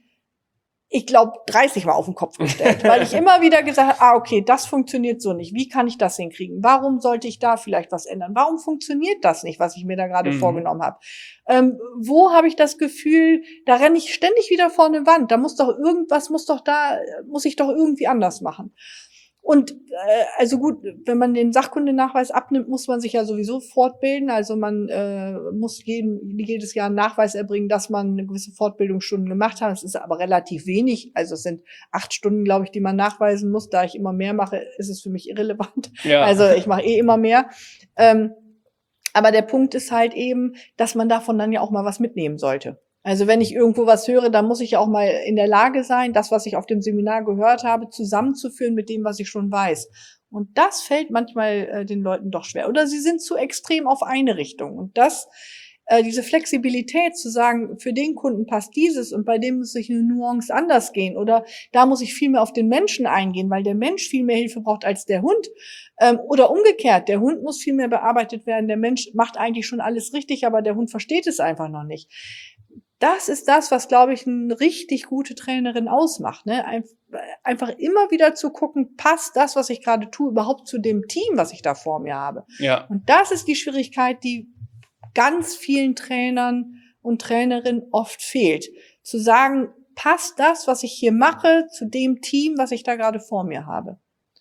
ich glaube, dreißig Mal auf den Kopf gestellt, weil ich immer wieder gesagt habe, ah, okay, das funktioniert so nicht. Wie kann ich das hinkriegen? Warum sollte ich da vielleicht was ändern? Warum funktioniert das nicht, was ich mir da gerade mhm. vorgenommen habe? Ähm, wo habe ich das Gefühl, da renne ich ständig wieder vor eine Wand. Da muss doch irgendwas, muss doch da, muss ich doch irgendwie anders machen. Und äh, also gut, wenn man den Sachkundenachweis abnimmt, muss man sich ja sowieso fortbilden. Also man äh, muss jeden, jedes Jahr einen Nachweis erbringen, dass man eine gewisse Fortbildungsstunden gemacht hat. Das ist aber relativ wenig. Also es sind acht Stunden, glaube ich, die man nachweisen muss. Da ich immer mehr mache, ist es für mich irrelevant. Ja. Also ich mache eh immer mehr. Ähm, aber der Punkt ist halt eben, dass man davon dann ja auch mal was mitnehmen sollte. Also wenn ich irgendwo was höre, dann muss ich ja auch mal in der Lage sein, das, was ich auf dem Seminar gehört habe, zusammenzuführen mit dem, was ich schon weiß. Und das fällt manchmal äh, den Leuten doch schwer. Oder sie sind zu extrem auf eine Richtung. Und das, äh, diese Flexibilität zu sagen, für den Kunden passt dieses und bei dem muss ich eine Nuance anders gehen. Oder da muss ich viel mehr auf den Menschen eingehen, weil der Mensch viel mehr Hilfe braucht als der Hund. Ähm, oder umgekehrt, der Hund muss viel mehr bearbeitet werden. Der Mensch macht eigentlich schon alles richtig, aber der Hund versteht es einfach noch nicht. Das ist das, was, glaube ich, eine richtig gute Trainerin ausmacht, ne? Einfach immer wieder zu gucken, passt das, was ich gerade tue, überhaupt zu dem Team, was ich da vor mir habe? Ja. Und das ist die Schwierigkeit, die ganz vielen Trainern und Trainerinnen oft fehlt. Zu sagen, passt das, was ich hier mache, zu dem Team, was ich da gerade vor mir habe?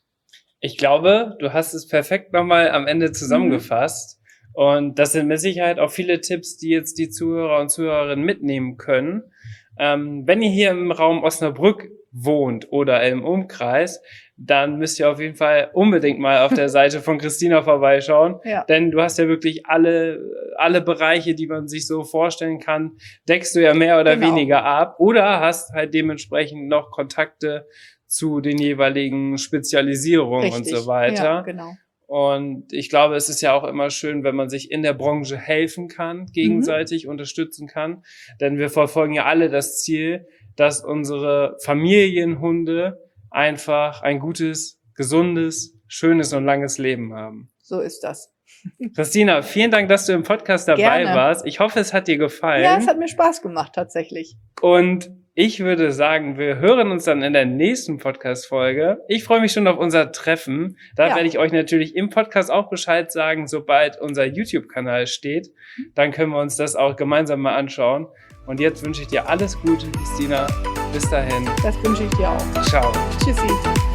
Ich glaube, du hast es perfekt nochmal am Ende zusammengefasst. Mhm. Und das sind mit Sicherheit auch viele Tipps, die jetzt die Zuhörer und Zuhörerinnen mitnehmen können. Ähm, wenn ihr hier im Raum Osnabrück wohnt oder im Umkreis, dann müsst ihr auf jeden Fall unbedingt mal auf der Seite von Christina vorbeischauen. Ja. Denn du hast ja wirklich alle, alle Bereiche, die man sich so vorstellen kann, deckst du ja mehr oder Genau. weniger ab. Oder hast halt dementsprechend noch Kontakte zu den jeweiligen Spezialisierungen Richtig. und so weiter. Ja, genau. Und ich glaube, es ist ja auch immer schön, wenn man sich in der Branche helfen kann, gegenseitig mhm. unterstützen kann. Denn wir verfolgen ja alle das Ziel, dass unsere Familienhunde einfach ein gutes, gesundes, schönes und langes Leben haben. So ist das. Christina, vielen Dank, dass du im Podcast dabei Gerne. warst. Ich hoffe, es hat dir gefallen. Ja, es hat mir Spaß gemacht, tatsächlich. Und ich würde sagen, wir hören uns dann in der nächsten Podcast-Folge. Ich freue mich schon auf unser Treffen. Da Ja. werde ich euch natürlich im Podcast auch Bescheid sagen, sobald unser YouTube-Kanal steht. Dann können wir uns das auch gemeinsam mal anschauen. Und jetzt wünsche ich dir alles Gute, Christina. Bis dahin. Das wünsche ich dir auch. Ciao. Tschüssi.